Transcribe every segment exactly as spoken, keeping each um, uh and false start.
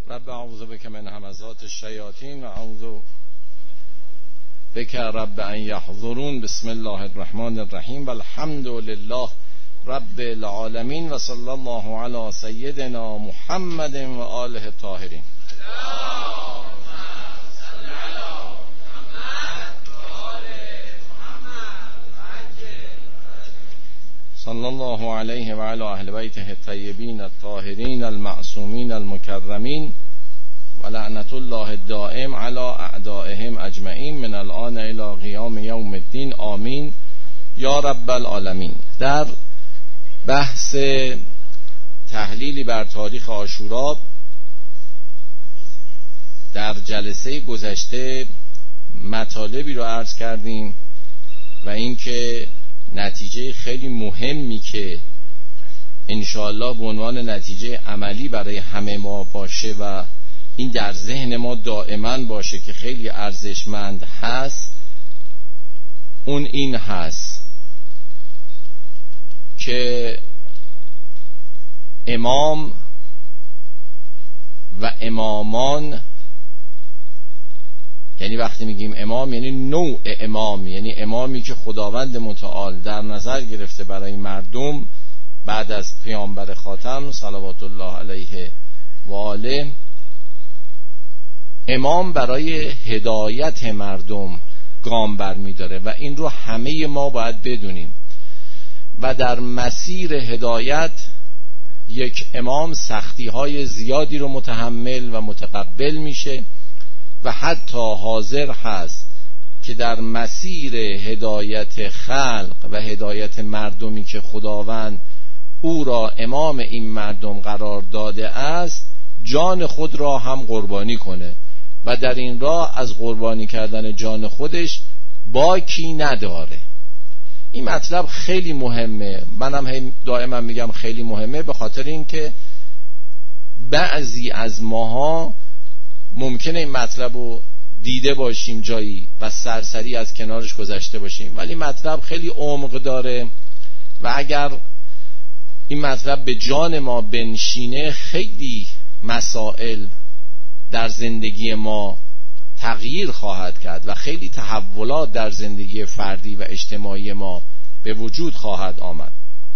رب اعوذ بک من همزات الشیاطین و اعوذ بک رب ان یحضرون. بسم الله الرحمن الرحیم و الحمد لله رب العالمین و صلی الله علی سیدنا محمد و آله الطاهرین. صلی الله علیه و علی اهل بیته الطیبین الطاهرین المعصومین المکرمین و لعنت الله الدائم علی اعدائهم اجمعین من الان الی قیام یوم الدین آمین یا رب العالمین. در بحث تحلیلی بر تاریخ عاشورا در جلسه گذشته مطالبی رو عرض کردیم و اینکه نتیجه خیلی مهمی که انشاءالله به عنوان نتیجه عملی برای همه ما باشه و این در ذهن ما دائما باشه که خیلی ارزشمند هست، اون این هست که امام و امامان، یعنی وقتی میگیم امام یعنی نوع امام، یعنی امامی که خداوند متعال در نظر گرفته برای مردم بعد از پیامبر خاتم صلوات الله علیه و آله، امام برای هدایت مردم گام برمیداره و این رو همه ما باید بدونیم. و در مسیر هدایت یک امام سختی های زیادی رو متحمل و متقبل میشه و حتی حاضر هست که در مسیر هدایت خلق و هدایت مردمی که خداوند او را امام این مردم قرار داده است جان خود را هم قربانی کنه و در این راه از قربانی کردن جان خودش باکی نداره. این مطلب خیلی مهمه، منم دائما میگم خیلی مهمه، به خاطر اینکه بعضی از ماها ممکنه این مطلب رو دیده باشیم جایی و سرسری از کنارش گذشته باشیم، ولی مطلب خیلی عمق داره و اگر این مطلب به جان ما بنشینه خیلی مسائل در زندگی ما تغییر خواهد کرد و خیلی تحولات در زندگی فردی و اجتماعی ما به وجود خواهد آمد.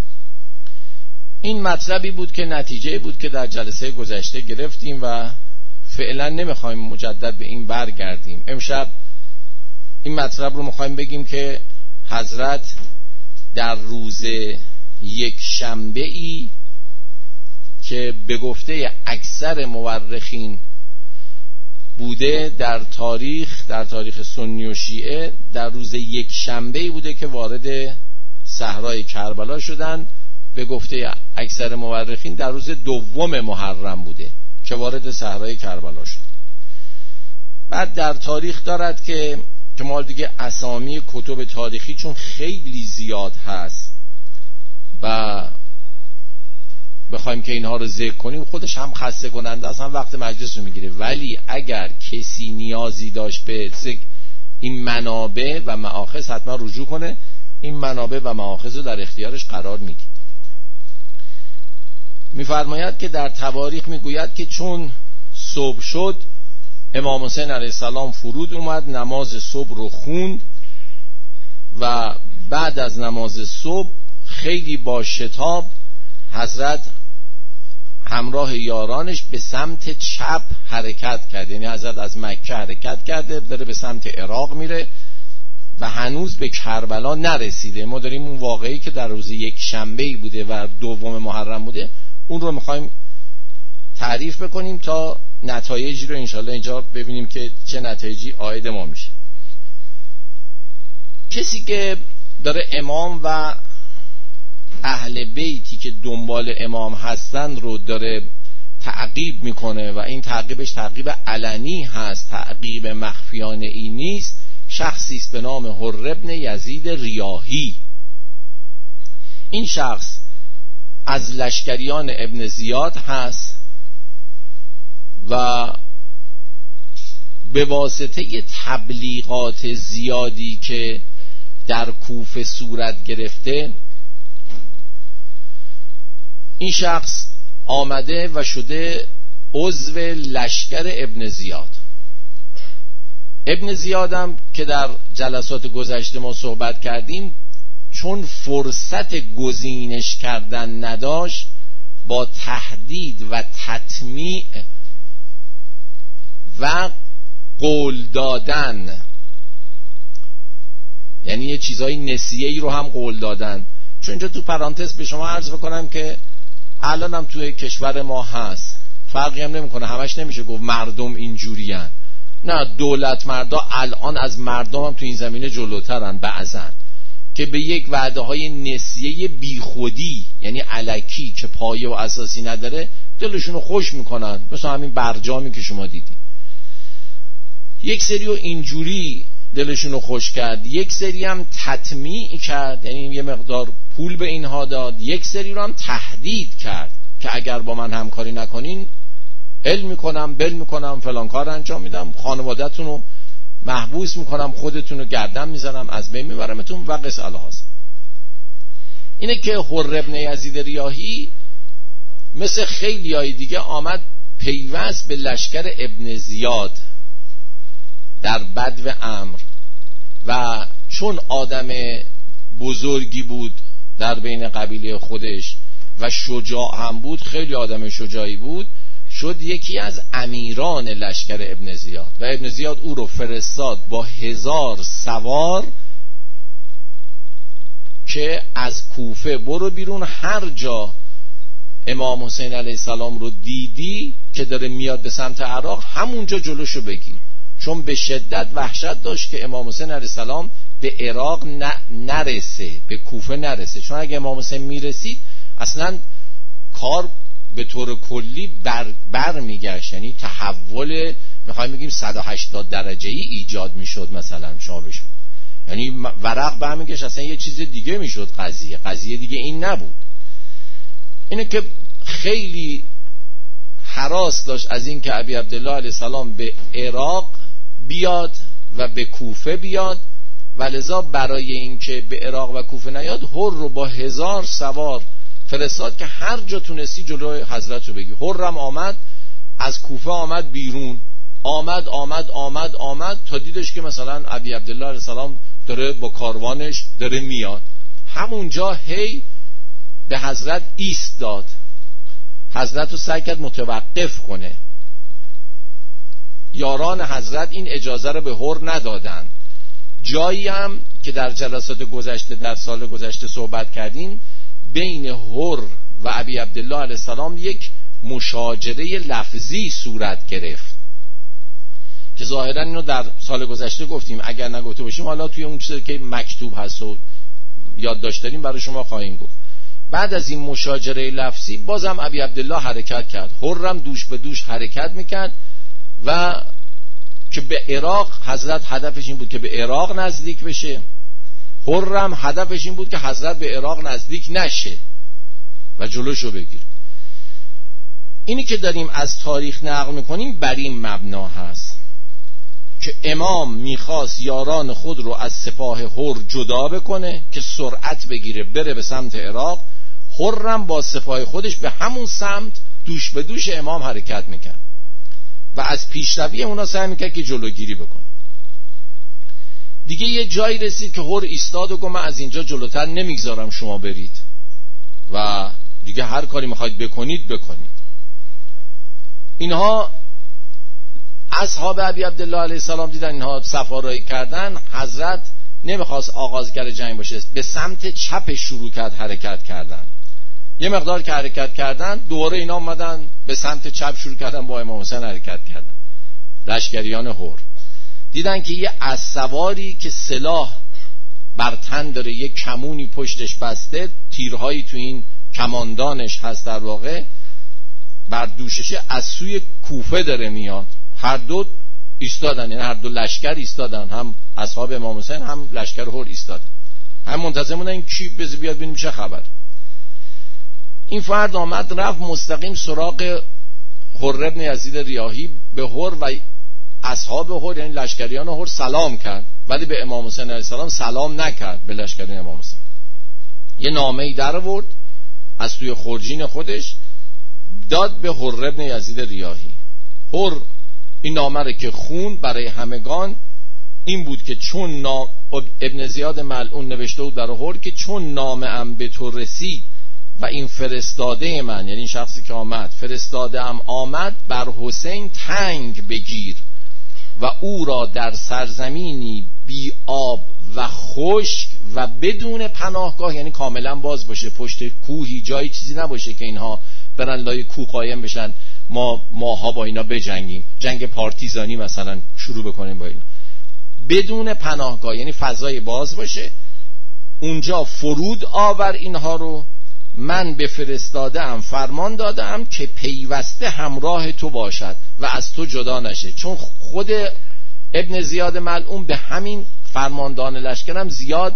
این مطلبی بود که نتیجه بود که در جلسه گذشته گرفتیم و فعلا نمیخوایم مجدد به این برگردیم. امشب این مطلب رو میخوایم بگیم که حضرت در روز یک شنبه ای که به گفته اکثر مورخین بوده در تاریخ در تاریخ سنی و شیعه، در روز یک شنبه ای بوده که وارد صحرای کربلا شدن. به گفته اکثر مورخین در روز دوم محرم بوده که وارد صحرای کربلا شد. بعد در تاریخ دارد که که ما دیگه اسامی کتب تاریخی چون خیلی زیاد هست و بخوایم که اینها رو ذکر کنیم خودش هم خسته کننده است، هم وقت مجلس رو میگیره، ولی اگر کسی نیازی داشت به ذکر این منابع و مآخذ حتما رجوع کنه. این منابع و مآخذ رو در اختیارش قرار میدید. میفرماید که در تواریخ میگوید که چون صبح شد امام حسین علیه السلام فرود اومد، نماز صبح رو خوند و بعد از نماز صبح خیلی با شتاب حضرت همراه یارانش به سمت چپ حرکت کرد، یعنی حضرت از مکه حرکت کرده داره به سمت عراق میره و هنوز به کربلا نرسیده. ما داریم اون واقعی که در روز یک شنبه‌ای بوده و دوم محرم بوده اون رو میخوایم تعریف بکنیم تا نتایجی رو انشالله اینجا ببینیم که چه نتایجی عاید ما میشه. کسی که داره امام و اهل بیتی که دنبال امام هستن رو داره تعقیب میکنه و این تعقیبش تعقیب علنی هست، تعقیب مخفیانه ای نیست، شخصی است به نام حر ابن یزید ریاحی. این شخص از لشکریان ابن زیاد هست و به واسطه تبلیغات زیادی که در کوفه صورت گرفته این شخص آمده و شده عضو لشکر ابن زیاد. ابن زیادم که در جلسات گذشته ما صحبت کردیم، چون فرصت گزینش کردن نداشت، با تهدید و تطمیع و قول دادن، یعنی یه چیزای نسیه‌ای رو هم قول دادن. چون اینجا تو پرانتز به شما عرض بکنم که الان هم توی کشور ما هست، فرقی هم نمیکنه، همش نمیشه گفت مردم اینجورین، نه، دولت مردا الان از مردم هم تو این زمینه جلوترن بعضن، که به یک وعده های نسیه بی خودی، یعنی الکی که پایه و اساسی نداره، دلشونو خوش میکنن، مثلا همین برجامی که شما دیدی. یک سری رو اینجوری دلشونو خوش کرد، یک سری هم تطمیع کرد، یعنی یه مقدار پول به اینها داد، یک سری رو هم تهدید کرد که اگر با من همکاری نکنین ال میکنم، بل میکنم، فلان کار انجام میدم، خانواده‌تون رو محبوس میکنم، خودتون رو گردن میزنم، از بین میبرمتون و قصه الهاز. اینه که حر ابن یزید ریاحی مثل خیلی های دیگه آمد پیوست به لشکر ابن زیاد در بدو امر، و چون آدم بزرگی بود در بین قبیله خودش و شجاع هم بود، خیلی آدم شجاعی بود، شد یکی از امیران لشکر ابن زیاد و ابن زیاد او رو فرستاد با هزار سوار که از کوفه برو بیرون، هر جا امام حسین علیه السلام رو دیدی که داره میاد به سمت عراق، همونجا جلوشو بگیر، چون به شدت وحشت داشت که امام حسین علیه السلام به عراق نرسه، به کوفه نرسه، چون اگه امام حسین میرسید اصلا کار به طور کلی بر, بر میگشت، یعنی تحول میخوایم بگیم صد و هشتاد درجه ای ایجاد میشد، مثلا شما بشون، یعنی ورق برمیگشت، اصلا یه چیز دیگه میشد، قضیه قضیه دیگه این نبود. اینه که خیلی هراس داشت از این که ابی عبدالله علیه السلام به عراق بیاد و به کوفه بیاد، و لذا برای این که به عراق و کوفه نیاد، هر رو با هزار سوار فرستاد که هر جا تونستی جلوی حضرت رو بگی. هرم آمد، از کوفه آمد بیرون، آمد آمد آمد آمد تا دیدش که مثلا ابی عبدالله علیه السلام داره با کاروانش داره میاد، همونجا هی به حضرت ایستاد، حضرت رو سعی کرد متوقف کنه. یاران حضرت این اجازه رو به هر ندادن. جایی هم که در جلسات گذشته در سال گذشته صحبت کردیم، بین هر و ابی عبدالله علیه السلام یک مشاجره لفظی صورت گرفت که ظاهرا اینو در سال گذشته گفتیم، اگر نگفته باشیم حالا توی اون چیزی که مکتوب هست و یادداشت داریم برای شما خواهیم گفت. بعد از این مشاجره لفظی بازم ابی عبدالله حرکت کرد، هرم دوش به دوش حرکت میکرد و که به عراق، حضرت هدفش این بود که به عراق نزدیک بشه، هرم هدفش این بود که حضرت به عراق نزدیک نشه و جلوشو بگیر. اینی که داریم از تاریخ نقل میکنیم بر این مبنا هست که امام میخواست یاران خود رو از سپاه هر جدا بکنه که سرعت بگیره بره به سمت عراق، هرم با سپاه خودش به همون سمت دوش به دوش امام حرکت میکرد و از پیشروی اونا سعی میکرد که جلوگیری بکنه. دیگه یه جایی رسید که هر ایستاد و گفت من از اینجا جلوتر نمیگذارم شما برید و دیگه هر کاری میخواید بکنید بکنید. اینها اصحاب ابی عبدالله علیه السلام دیدن اینها سفارایی کردن، حضرت نمیخواست آغازگر جنگ باشه، به سمت چپ شروع کرد حرکت کردن. یه مقدار که حرکت کردن دوره اینا اومدن به سمت چپ شروع کردن با امام حسین حرکت کردن. لشکریان هر دیدن که یه اسواری که سلاح بر تن داره، یه کمونی پشتش بسته، تیرهایی تو این کماندانش هست، در واقع بر دوششه، از سوی کوفه داره میاد. هر دو ایستادن، یعنی هر دو لشکر ایستادن، هم اصحاب امام حسین هم لشکر هر ایستادن، هم منتظر موندن این کی بز بیاد ببینیم چه خبر. این فرد آمد رفت مستقیم سراغ هر ابن یزید ریاحی، به هر و اصحاب هر یعنی لشکریان هر سلام کرد، ولی به امام حسین علیه السلام سلام نکرد. به لشکریان امام حسین یه نامه‌ای در آورد از توی خورجین خودش، داد به حر ابن یزید ریاحی. حر این نامه رو که خوند برای همگان این بود که چون نام ابن زیاد ملعون نوشته بود برای حر که چون نامه ام به تو رسید و این فرستاده من، یعنی این شخصی که آمد، فرستاده ام آمد بر حسین تنگ بگیر و او را در سرزمینی بی آب و خشک و بدون پناهگاه، یعنی کاملا باز باشه، پشت کوهی جایی چیزی نباشه که اینها برن لای کوه قایم بشن، ما ماها با اینا بجنگیم، جنگ پارتیزانی مثلا شروع بکنیم با اینا، بدون پناهگاه، یعنی فضای باز باشه، اونجا فرود آور اینها رو. من به فرستاده ام فرمان دادم که پیوسته همراه تو باشد و از تو جدا نشه. چون خود ابن زیاد ملعون به همین فرماندان لشکرم زیاد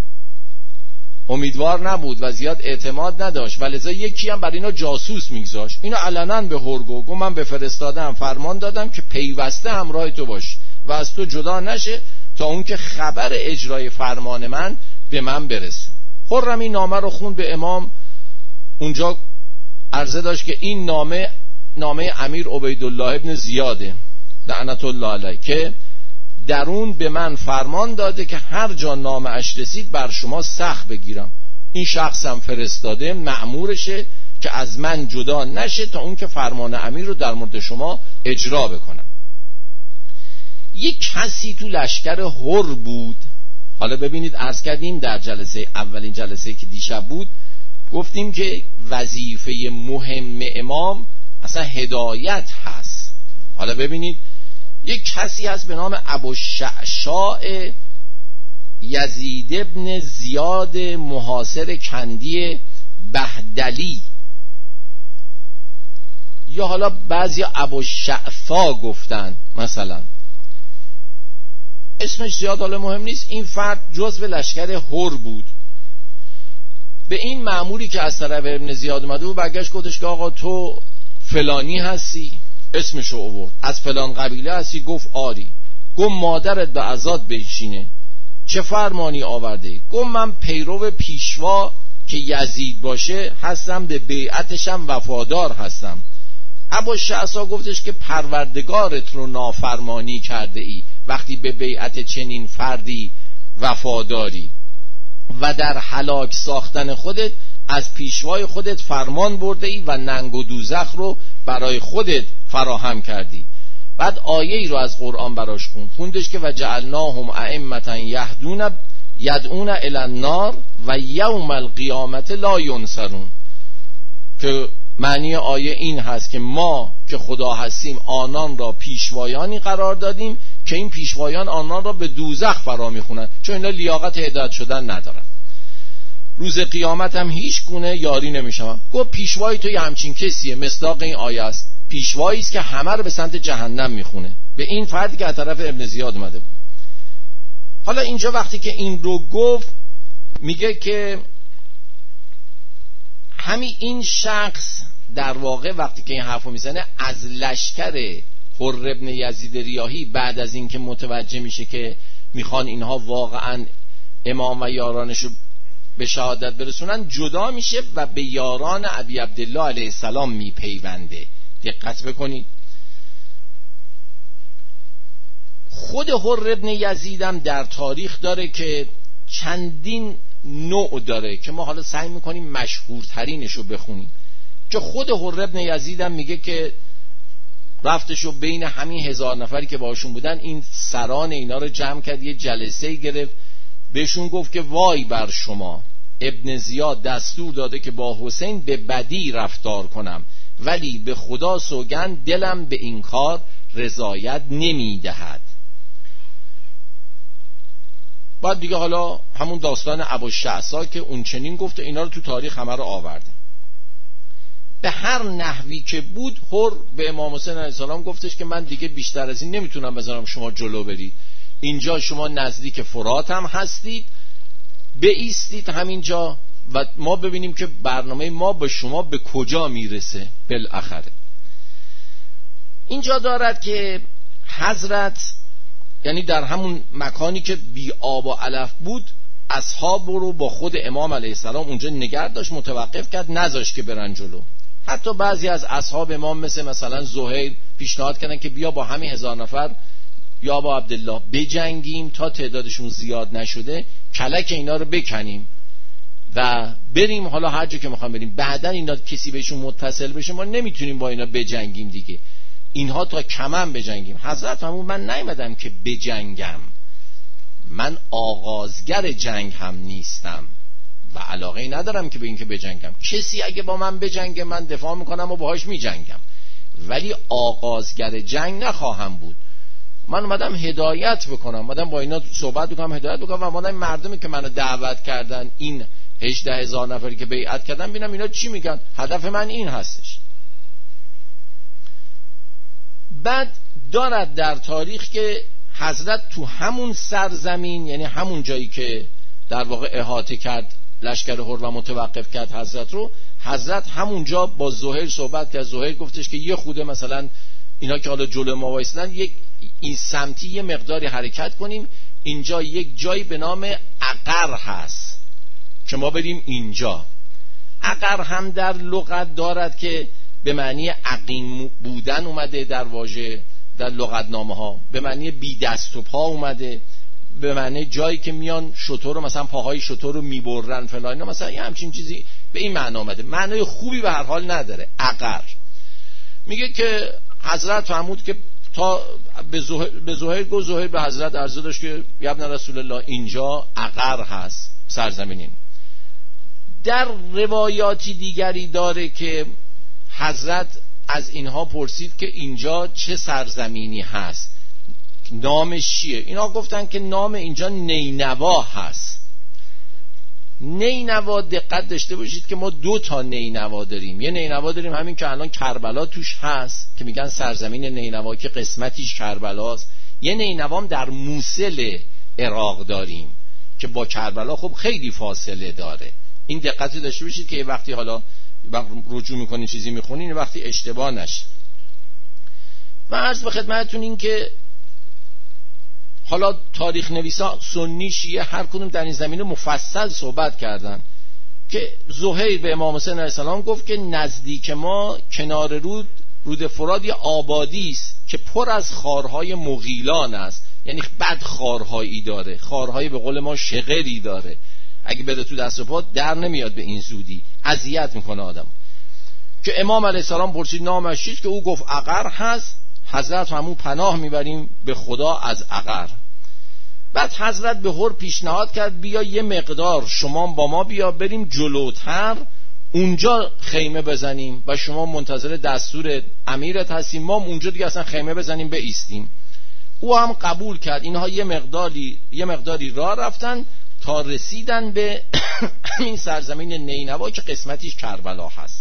امیدوار نبود و زیاد اعتماد نداشت، ولذا یکی هم برای اینا جاسوس میگذاشت. اینو علنا به هرگو گفت من به فرستاده ام فرمان دادم که پیوسته همراه تو باش و از تو جدا نشه تا اون که خبر اجرای فرمان من به من برسه. خرم این نامه رو خوند به امام. اونجا عرضه داشت که این نامه نامه امیر عبیدالله ابن زیاده لعنت الله علیه که در اون به من فرمان داده که هر جا نامه اش رسید بر شما سخت بگیرم. این شخصم فرستاده مأمورشه که از من جدا نشه تا اون که فرمان امیر رو در مورد شما اجرا بکنم. یک کسی تو لشکر حر بود. حالا ببینید عرض کردیم در جلسه اولین جلسه که دیشب بود گفتیم که وظیفه مهم امام اصلا هدایت هست. حالا ببینید یک کسی هست به نام ابوالشعشاع یزید ابن زیاد محاصر کندی بهدلی، یا حالا بعضی ابوالشعفا گفتن مثلا، اسمش زیاد حالا مهم نیست. این فرد جزو لشکر حر بود. به این مأموری که از طرف ابن زیاد اومده بود برگشت گفتش که آقا تو فلانی هستی، اسمشو آورد، از فلان قبیله هستی؟ گفت آری. گفت مادرت به عزاد بنشینه، چه فرمانی آورده؟ گفت من پیرو پیشوا که یزید باشه هستم، به بیعتشم وفادار هستم. ابوالشعثا گفتش که پروردگارت رو نافرمانی کرده ای وقتی به بیعت چنین فردی وفاداری و در هلاک ساختن خودت از پیشوای خودت فرمان برده ای و ننگ و دوزخ رو برای خودت فراهم کردی. بعد آیه ای رو از قرآن براش خون خوندش که و جعلناهم ائمة یهدون یدعون الی النار و یوم القیامت لا ینصرون، که معنی آیه این هست که ما که خدا هستیم آنان را پیشوایانی قرار دادیم که این پیشوایان آنان را به دوزخ فرا میخونن، چون اینا لیاقت هدایت شدن ندارن. روز قیامت هم هیچ گونه یاری نمیشم. گفت پیشوای تو یه همچین کسیه، مصداق این آیه است، پیشوایی است که همه رو به سمت جهنم میخونه، به این فردی که از طرف ابن زیاد اومده بود. حالا اینجا وقتی که این رو گفت میگه که همین این شخص در واقع وقتی که این حرفو میزنه از لشکر حر ابن یزید ریاحی بعد از این که متوجه میشه که میخوان اینها واقعا امام و یارانشو به شهادت برسونن جدا میشه و به یاران ابی عبدالله علیه السلام میپیونده. دقت بکنید خود حر ابن یزیدم در تاریخ داره که چندین نوع داره که ما حالا سعی میکنیم مشهورترینشو بخونیم، که خود حر ابن یزیدم میگه که رفتشو بین همین هزار نفری که باشون بودن این سران اینا رو جمع کرد، یه جلسه گرفت، بهشون گفت که وای بر شما، ابن زیاد دستور داده که با حسین به بدی رفتار کنم، ولی به خدا سوگند دلم به این کار رضایت نمیدهد. بعد دیگه حالا همون داستان ابوالشعثا که اون چنین گفته، اینا رو تو تاریخ همه رو آورده. به هر نحوی که بود حر به امام حسین علیه السلام گفتش که من دیگه بیشتر از این نمیتونم بذارم شما جلو برید، اینجا شما نزدیک فرات هم هستید، بایستید همینجا و ما ببینیم که برنامه ما به شما به کجا میرسه بالاخره. اینجا دارد که حضرت یعنی در همون مکانی که بی آب و علف بود اصحاب رو با خود امام علیه السلام اونجا نگه داشت، متوقف کرد، نذاشت که برن جلو. حتی بعضی از اصحاب امام مثل مثلا زهیر پیشنهاد کردن که بیا با همین هزار نفر یا با عبدالله بجنگیم تا تعدادشون زیاد نشده کلک اینا رو بکنیم و بریم حالا هر جا که میخوام بریم، بعدن اینا کسی بهشون متصل بشه ما نمیتونیم با اینا بجنگیم دیگه، اینها تا کمن بجنگیم. حضرت فرمود من نیومدم که بجنگم، من آغازگر جنگ هم نیستم و علاقه ای ندارم که به این که بجنگم. کسی اگه با من بجنگه من دفاع میکنم و باهاش میجنگم، ولی آغازگر جنگ نخواهم بود. من اومدم هدایت بکنم، اومدم با اینا صحبت بکنم، هدایت بکنم و اومدم مردمی که منو دعوت کردن، این هجده هزار نفری که بیعت کردن، ببینم اینا چی میگن. هدف من این هستش. بعد دارد در تاریخ که حضرت تو همون سرزمین، یعنی همون جایی که در واقع احاطه کرد لشکر هر و متوقف کرد حضرت رو، حضرت همونجا با زهیر صحبت کرد. زهیر گفتش که یه خوده مثلا اینا که حالا جلو ما وایسادن یک این سمتی یه مقداری حرکت کنیم، اینجا یک جایی به نام عقر هست که ما بریم اینجا. عقر هم در لغت دارد که به معنی عقیم بودن اومده در واژه، در لغتنامه ها به معنی بی دست و پا اومده، به معنی جایی که میان شتر رو مثلا پاهای شتر رو میبرن فلان اینا، مثلا یه همچین چیزی به این معنا اومده. معنای خوبی به هر حال نداره. عقر میگه که حضرت فرمود که تا به زهیر به زهیر گفت، زهیر به حضرت عرضه داشت که ابن رسول الله اینجا عقر هست سرزمینین. در روایاتی دیگری داره که حضرت از اینها پرسید که اینجا چه سرزمینی هست، نامش چیه؟ اینا گفتن که نام اینجا نینوا هست. نینوا دقت داشته باشید که ما دو تا نینوا داریم. یه نینوا داریم همین که الان کربلا توش هست که میگن سرزمین نینوا که قسمتیش کربلاست. یه نینوام در موصل عراق داریم که با کربلا خب خیلی فاصله داره. این دقت داشته باشید که وقتی حالا رجوع میکنین چیزی میخونین وقتی اشتباه نشه. و عرض به خدمتتون این که حالا تاریخ نویسا سنی شیعه هر کدوم در این زمینه مفصل صحبت کردن که زهیر به امام حسین علیه السلام گفت که نزدیک ما کنار رود رود فرات یه آبادی است که پر از خارهای مغیلان است، یعنی بد خارهایی داره، خارهای به قول ما شغری داره، اگه بده تو دست و پا در نمیاد به این زودی، اذیت میکنه آدم. که امام علیه السلام پرسید نامش چیست که او گفت عقر هست. حضرت همون پناه میبریم به خدا از عقر. بعد حضرت به هر پیشنهاد کرد بیا یه مقدار شما با ما بیا بریم جلوتر اونجا خیمه بزنیم و شما منتظر دستور امیرت هستیم، ما اونجا دیگه اصلا خیمه بزنیم بایستیم. او هم قبول کرد. اینها یه مقداری یه مقداری راه رفتن تا رسیدن به این سرزمین نینوا که قسمتیش کربلا هست.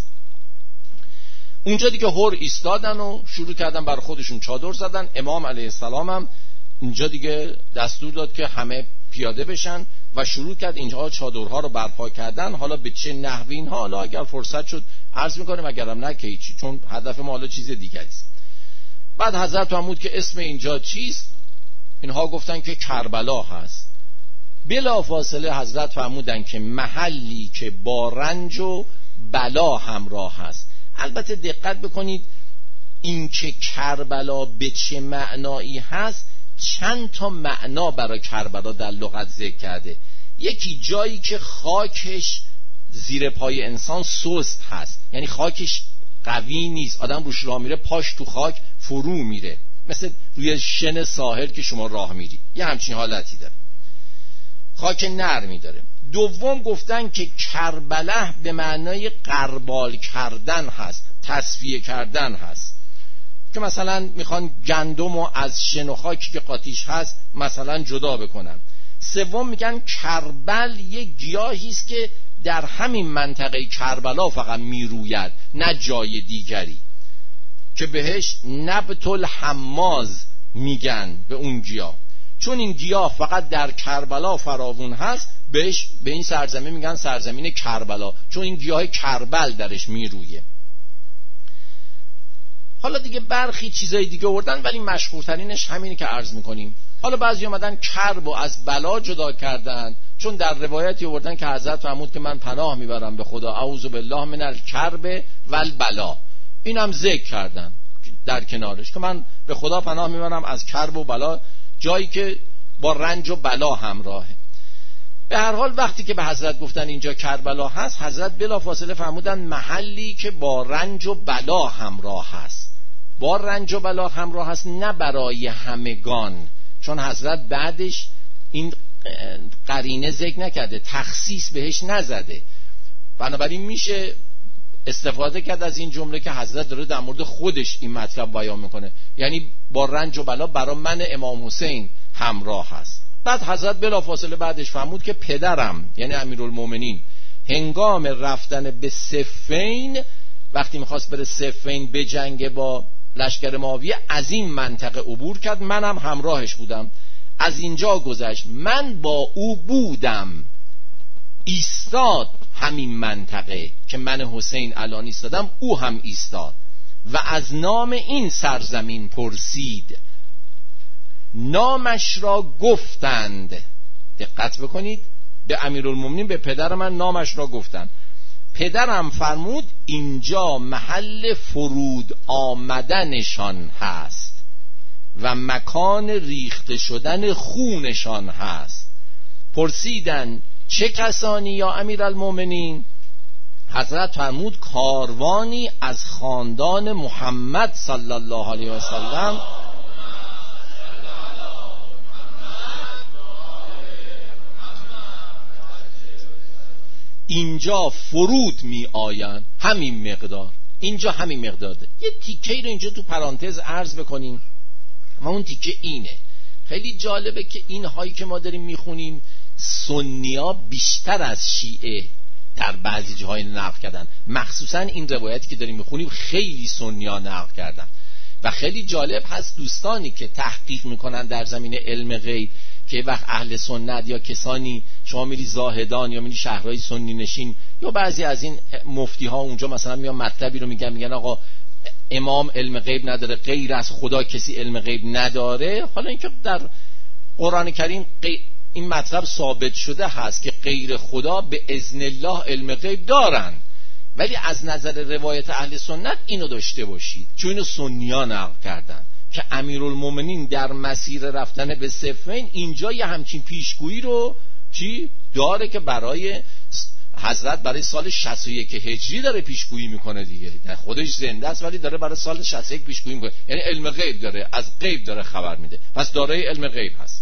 اونجا دیگه هر ایستادن و شروع کردن بر خودشون چادر زدن. امام علیه السلام هم اینجا دیگه دستور داد که همه پیاده بشن و شروع کرد اینجا چادرها رو برپا کردن. حالا به چه نحوی اینها حالا اگر فرصت شد عرض میکنیم، اگرم نه که هیچی، چون هدف ما حالا چیز دیگری است. بعد حضرت فرمود که اسم اینجا چیست؟ اینها گفتن که کربلا هست. بلا فاصله حضرت فرمودن که محلی که با رنج و بلا همراه هست. البته دقت بکنید این که کربلا به چه معنایی هست، چند تا معنا برای کربلا در لغت ذکر کرده. یکی جایی که خاکش زیر پای انسان سست هست، یعنی خاکش قوی نیست، آدم روش راه میره پاش تو خاک فرو میره، مثل روی شن ساحل که شما راه میری، یه همچین حالتی داره، خاک نرمی داره. دوم گفتن که کربله به معنای قربال کردن هست، تصفیه کردن هست، که مثلا میخوان گندم و از شن و خاکی که قاطیش هست مثلا جدا بکنن. سوم میگن کربل یه گیاهی است که در همین منطقه کربلا فقط میروید، نه جای دیگری، که بهش نبت الحماز میگن به اون گیاه. چون این گیاه فقط در کربلا فراوون هست، بهش به این سرزمین میگن سرزمین کربلا، چون این گیاه کربل درش میرویه. حالا دیگه برخی چیزای دیگه آوردن، ولی مشهورترینش همینه که عرض میکنیم. حالا بعضی اومدن کرب و از بلا جدا کردن، چون در روایتی آوردن که حضرت فرمود که من پناه میبرم به خدا، اعوذ بالله من الکرب والبلا. این هم ذکر کردن در کنارش که من به خدا پناه میبرم از کرب و بلا، جایی که با رنج و بلا همراهه. به هر حال وقتی که به حضرت گفتن اینجا کربلا هست، حضرت بلافاصله فرمودن محلی که با رنج و بلا همراه هست. با رنج و بلا همراه هست، نه برای همگان، چون حضرت بعدش این قرینه ذکر نکرده، تخصیص بهش نزده. بنابراین میشه استفاده کرد از این جمله که حضرت داره در مورد خودش این مطلب بیان میکنه، یعنی با رنج و بلا برای من امام حسین همراه هست. بعد حضرت بلافاصله بعدش فرمود که پدرم یعنی امیرالمومنین هنگام رفتن به صفین، وقتی میخواست بره صفین به جنگ با لشکر معاویه، از این منطقه عبور کرد، منم همراهش بودم. از اینجا گذشت، من با او بودم، ایستاد همین منطقه که من حسین الان ایستادم، او هم ایستاد و از نام این سرزمین پرسید، نامش را گفتند. دقت بکنید، به امیرالمومنین، به پدر من نامش را گفتند. پدرم فرمود اینجا محل فرود آمدنشان هست و مکان ریخته شدن خونشان هست. پرسیدن چه کسانی یا امیرالمومنین؟ حضرت فرمود کاروانی از خاندان محمد صلی الله علیه و سلم اینجا فرود می آیند. همین مقدار، اینجا همین مقدار ده. یه تیکه رو اینجا تو پرانتز عرض بکنیم و اون تیکه اینه. خیلی جالبه که این هایی که ما داریم میخونیم سنیا بیشتر از شیعه در بعضی جاهای نقل کردن، مخصوصا این روایتی که داریم میخونیم خیلی سنیا نقل کردن و خیلی جالب هست دوستانی که تحقیق میکنن در زمینه علم غیب که وقت اهل سنت یا کسانی، شما میری زاهدان یا میری شهرهای سنی نشین یا بعضی از این مفتی ها اونجا مثلا میان مطلبی رو میگن، میگن آقا امام علم غیب نداره، غیر از خدا کسی علم غیب نداره. حالا اینکه در قرآن کریم این مطلب ثابت شده هست که غیر خدا به اذن الله علم غیب دارن، ولی از نظر روایت اهل سنت اینو داشته باشید، چون اینو سنیا نقل کردن که امیرالمومنین در مسیر رفتن به صفین اینجا یه همچین پیشگویی رو چی داره که برای حضرت برای سال شصت و یک هجری داره پیشگویی میکنه دیگه، خودش زنده است ولی داره برای سال شصت و یک پیشگویی میکنه، یعنی علم غیب داره، از غیب داره خبر میده، پس دارای علم غیب هست.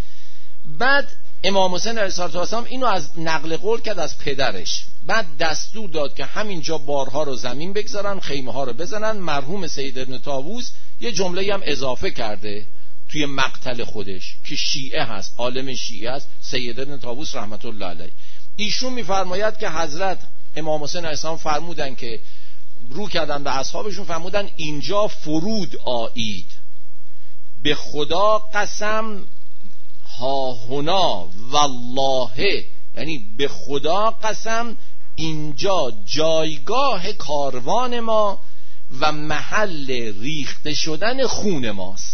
بعد امام حسین علیه السلام اینو از نقل قول کرد از پدرش، بعد دستور داد که همینجا بارها رو زمین بگذارن، خیمه ها رو بزنن. مرحوم سید ابن طاووس یه جمله هم اضافه کرده توی مقتل خودش که شیعه هست، عالم شیعه هست، سید ابن طاووس رحمت الله علیه. ایشون میفرماید که حضرت امام حسین علیه السلام فرمودن که رو کردن به اصحابشون، فرمودن اینجا فرود آیید، به خدا قسم ها هنا والله، یعنی به خدا قسم اینجا جایگاه کاروان ما و محل ریخته شدن خون ماست.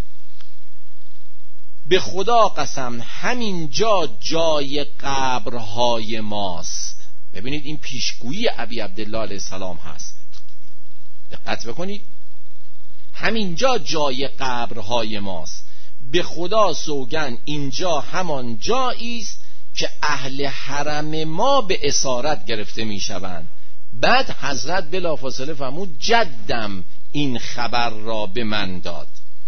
به خدا قسم همینجا جای قبرهای ماست. ببینید این پیشگویی ابی عبدالله علیه السلام هست، دقت بکنید، همینجا جای قبرهای ماست. به خدا سوگن اینجا همان جایی است که اهل حرم ما به اسارت گرفته میشوند. بعد حضرت بلافاصله فرمود جدم این خبر را به من داد.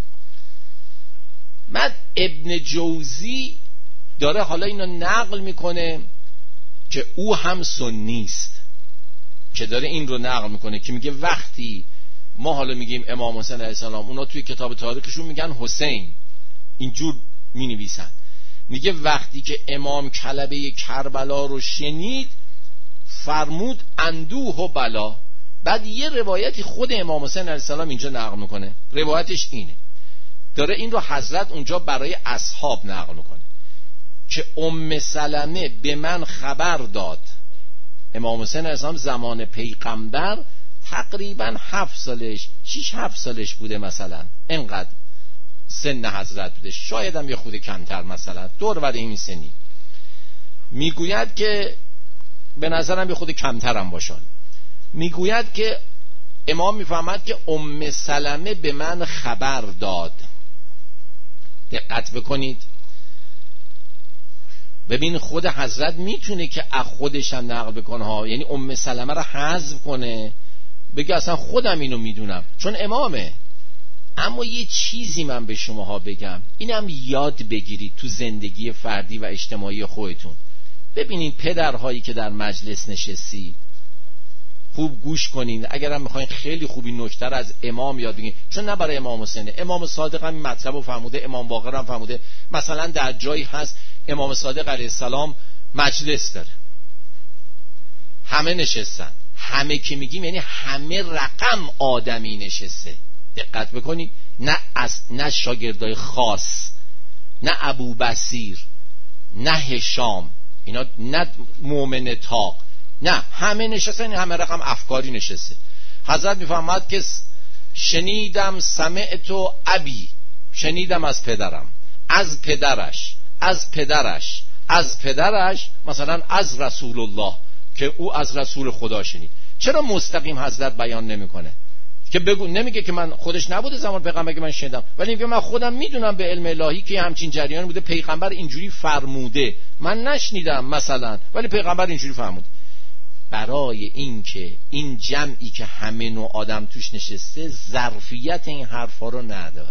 بعد ابن جوزی داره حالا اینو نقل میکنه که او هم سنی است، که داره این رو نقل میکنه که میگه وقتی ما حالا میگیم امام حسین علیه السلام، اونا توی کتاب تاریخشون میگن حسین، اینجور می نویسن، میگه وقتی که امام کلبه کربلا رو شنید فرمود اندوه و بلا. بعد یه روایتی خود امام حسین علیه السلام اینجا نقل میکنه، روایتش اینه، داره این رو حضرت اونجا برای اصحاب نقل میکنه که ام سلمه به من خبر داد. امام حسین علیه السلام زمان پیغمبر تقریبا هفت سالش شیش هفت سالش بوده، مثلا انقدر سن حضرت بوده، شاید هم یه خود کمتر، مثلا دور بر این سنی. میگوید که به نظرم به خود کمترم باشن، میگوید که امام میفهمد که ام سلمه به من خبر داد. دقت بکنید، ببین خود حضرت میتونه که از خودش هم نقل بکنه ها، یعنی ام سلمه رو حذف کنه بگه اصلا خودم اینو میدونم چون امامه. اما یه چیزی من به شماها بگم، اینم یاد بگیرید تو زندگی فردی و اجتماعی خودتون. ببینید پدرهایی که در مجلس نشستید خوب گوش کنین، اگرم میخواین خیلی خوبی نکته از امام یاد بگیرید، چون نه برای امام حسینه، امام صادق هم مطلب رو فهموده، امام باقر هم فهموده. مثلا در جایی هست امام صادق علیه السلام مجلس داره، همه نشستن، همه که میگیم یعنی همه رقم آدمی نشسته. دقت بکنید، نه از نه شاگردای خاص، نه ابو بصیر، نه هشام، اینا نه مومن تاق، نه همه نشستن، همه رقم افکاری نشسته. حضرت میفهمد که شنیدم سمعتو ابی، شنیدم از پدرم، از پدرش، از پدرش، از پدرش، مثلا از رسول الله که او از رسول خدا شنید. چرا مستقیم حضرت بیان نمیکنه که بگو، نمیگه که من خودش نبوده زمان پیغمبر که من شنیدم، ولی میگه من خودم میدونم به علم الهی که همچین جریان بوده، پیغمبر اینجوری فرموده، من نشنیدم مثلا ولی پیغمبر اینجوری فرموده. برای این که این جمعی که همه نوع آدم توش نشسته ظرفیت این حرفا رو نداره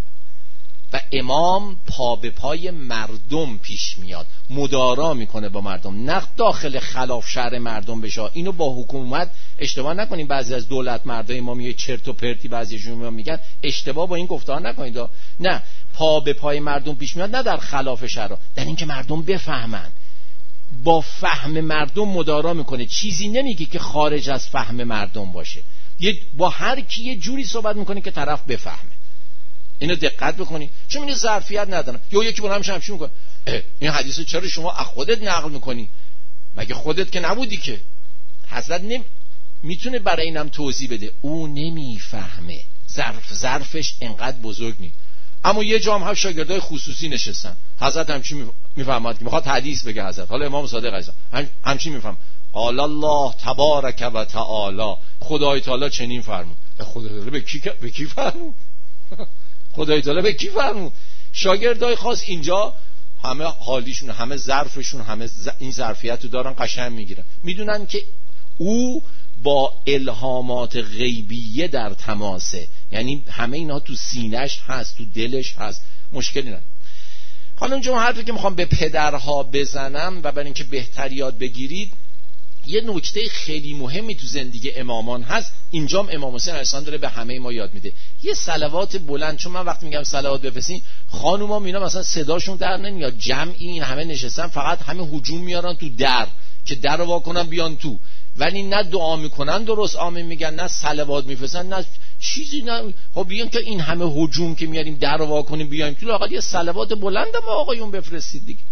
و امام پا به پای مردم پیش میاد، مدارا میکنه با مردم، نه داخل خلاف شهر مردم بشه. اینو با حکومت اشتباه نکنیم، بعضی از دولت مردای ما میگه چرت و پرتی، بعضیشون میگن، اشتباه با این گفتار نکنید. نه، پا به پای مردم پیش میاد، نه در خلاف شهر، در اینکه مردم بفهمن، با فهم مردم مدارا میکنه، چیزی نمیگه که خارج از فهم مردم باشه، یه با هر کی یه جوری صحبت میکنه که طرف بفهمه. اینو دقت بکنی، چون این ظرفیت ندارن. یا یکی با همش همش میکنه این حدیثو چرا شما از خودت نقل میکنی؟ مگه خودت که نبودی که؟ حضرت نمی... میتونه برای اینم توضیح بده، او نمیفهمه، ظرف ظرفش انقدر بزرگ نی. اما یه جا هم شاگردای خصوصی نشستن، حضرت همچین میفهمد که میخواد حدیث بگه. حضرت حالا امام صادق علیه السلام همچین میفهم، قال الله تبارک و تعالی، خدای تعالی چنین فرمود. خدای تعالی به کی به کی فرمود؟ خدای تعالی به کی فرمود؟ شاگردای خاص اینجا همه حالیشون، همه ظرفشون، همه ز... این ظرفیت رو دارن، قشنگ میگیرن، میدونن که او با الهامات غیبیه در تماسه، یعنی همه اینا تو سینه‌اش هست، تو دلش هست، مشکلی نه. حالا اونجا حرفی که میخوام به پدرها بزنم و برای اینکه بهتر یاد بگیرید، یه نکته خیلی مهمی تو زندگی امامان هست. اینجام امام حسین علیه السلام داره به همه ما یاد میده یه صلوات بلند. چون من وقتی میگم صلوات بفرستین، خانوما مینا مثلا صداشون در نمیاد، جمعی این همه نشستن، فقط همه هجوم میارن تو در که در رو واکنن بیان تو، ولی نه دعا میکنن درست آمین میگن، نه صلوات میفرستن، نه چیزی. نه خب بیان که این همه هجوم که میاریم در رو واکنیم بیایم تو، آقا یه صلوات بلند ما آقایون بفرستید دیگه.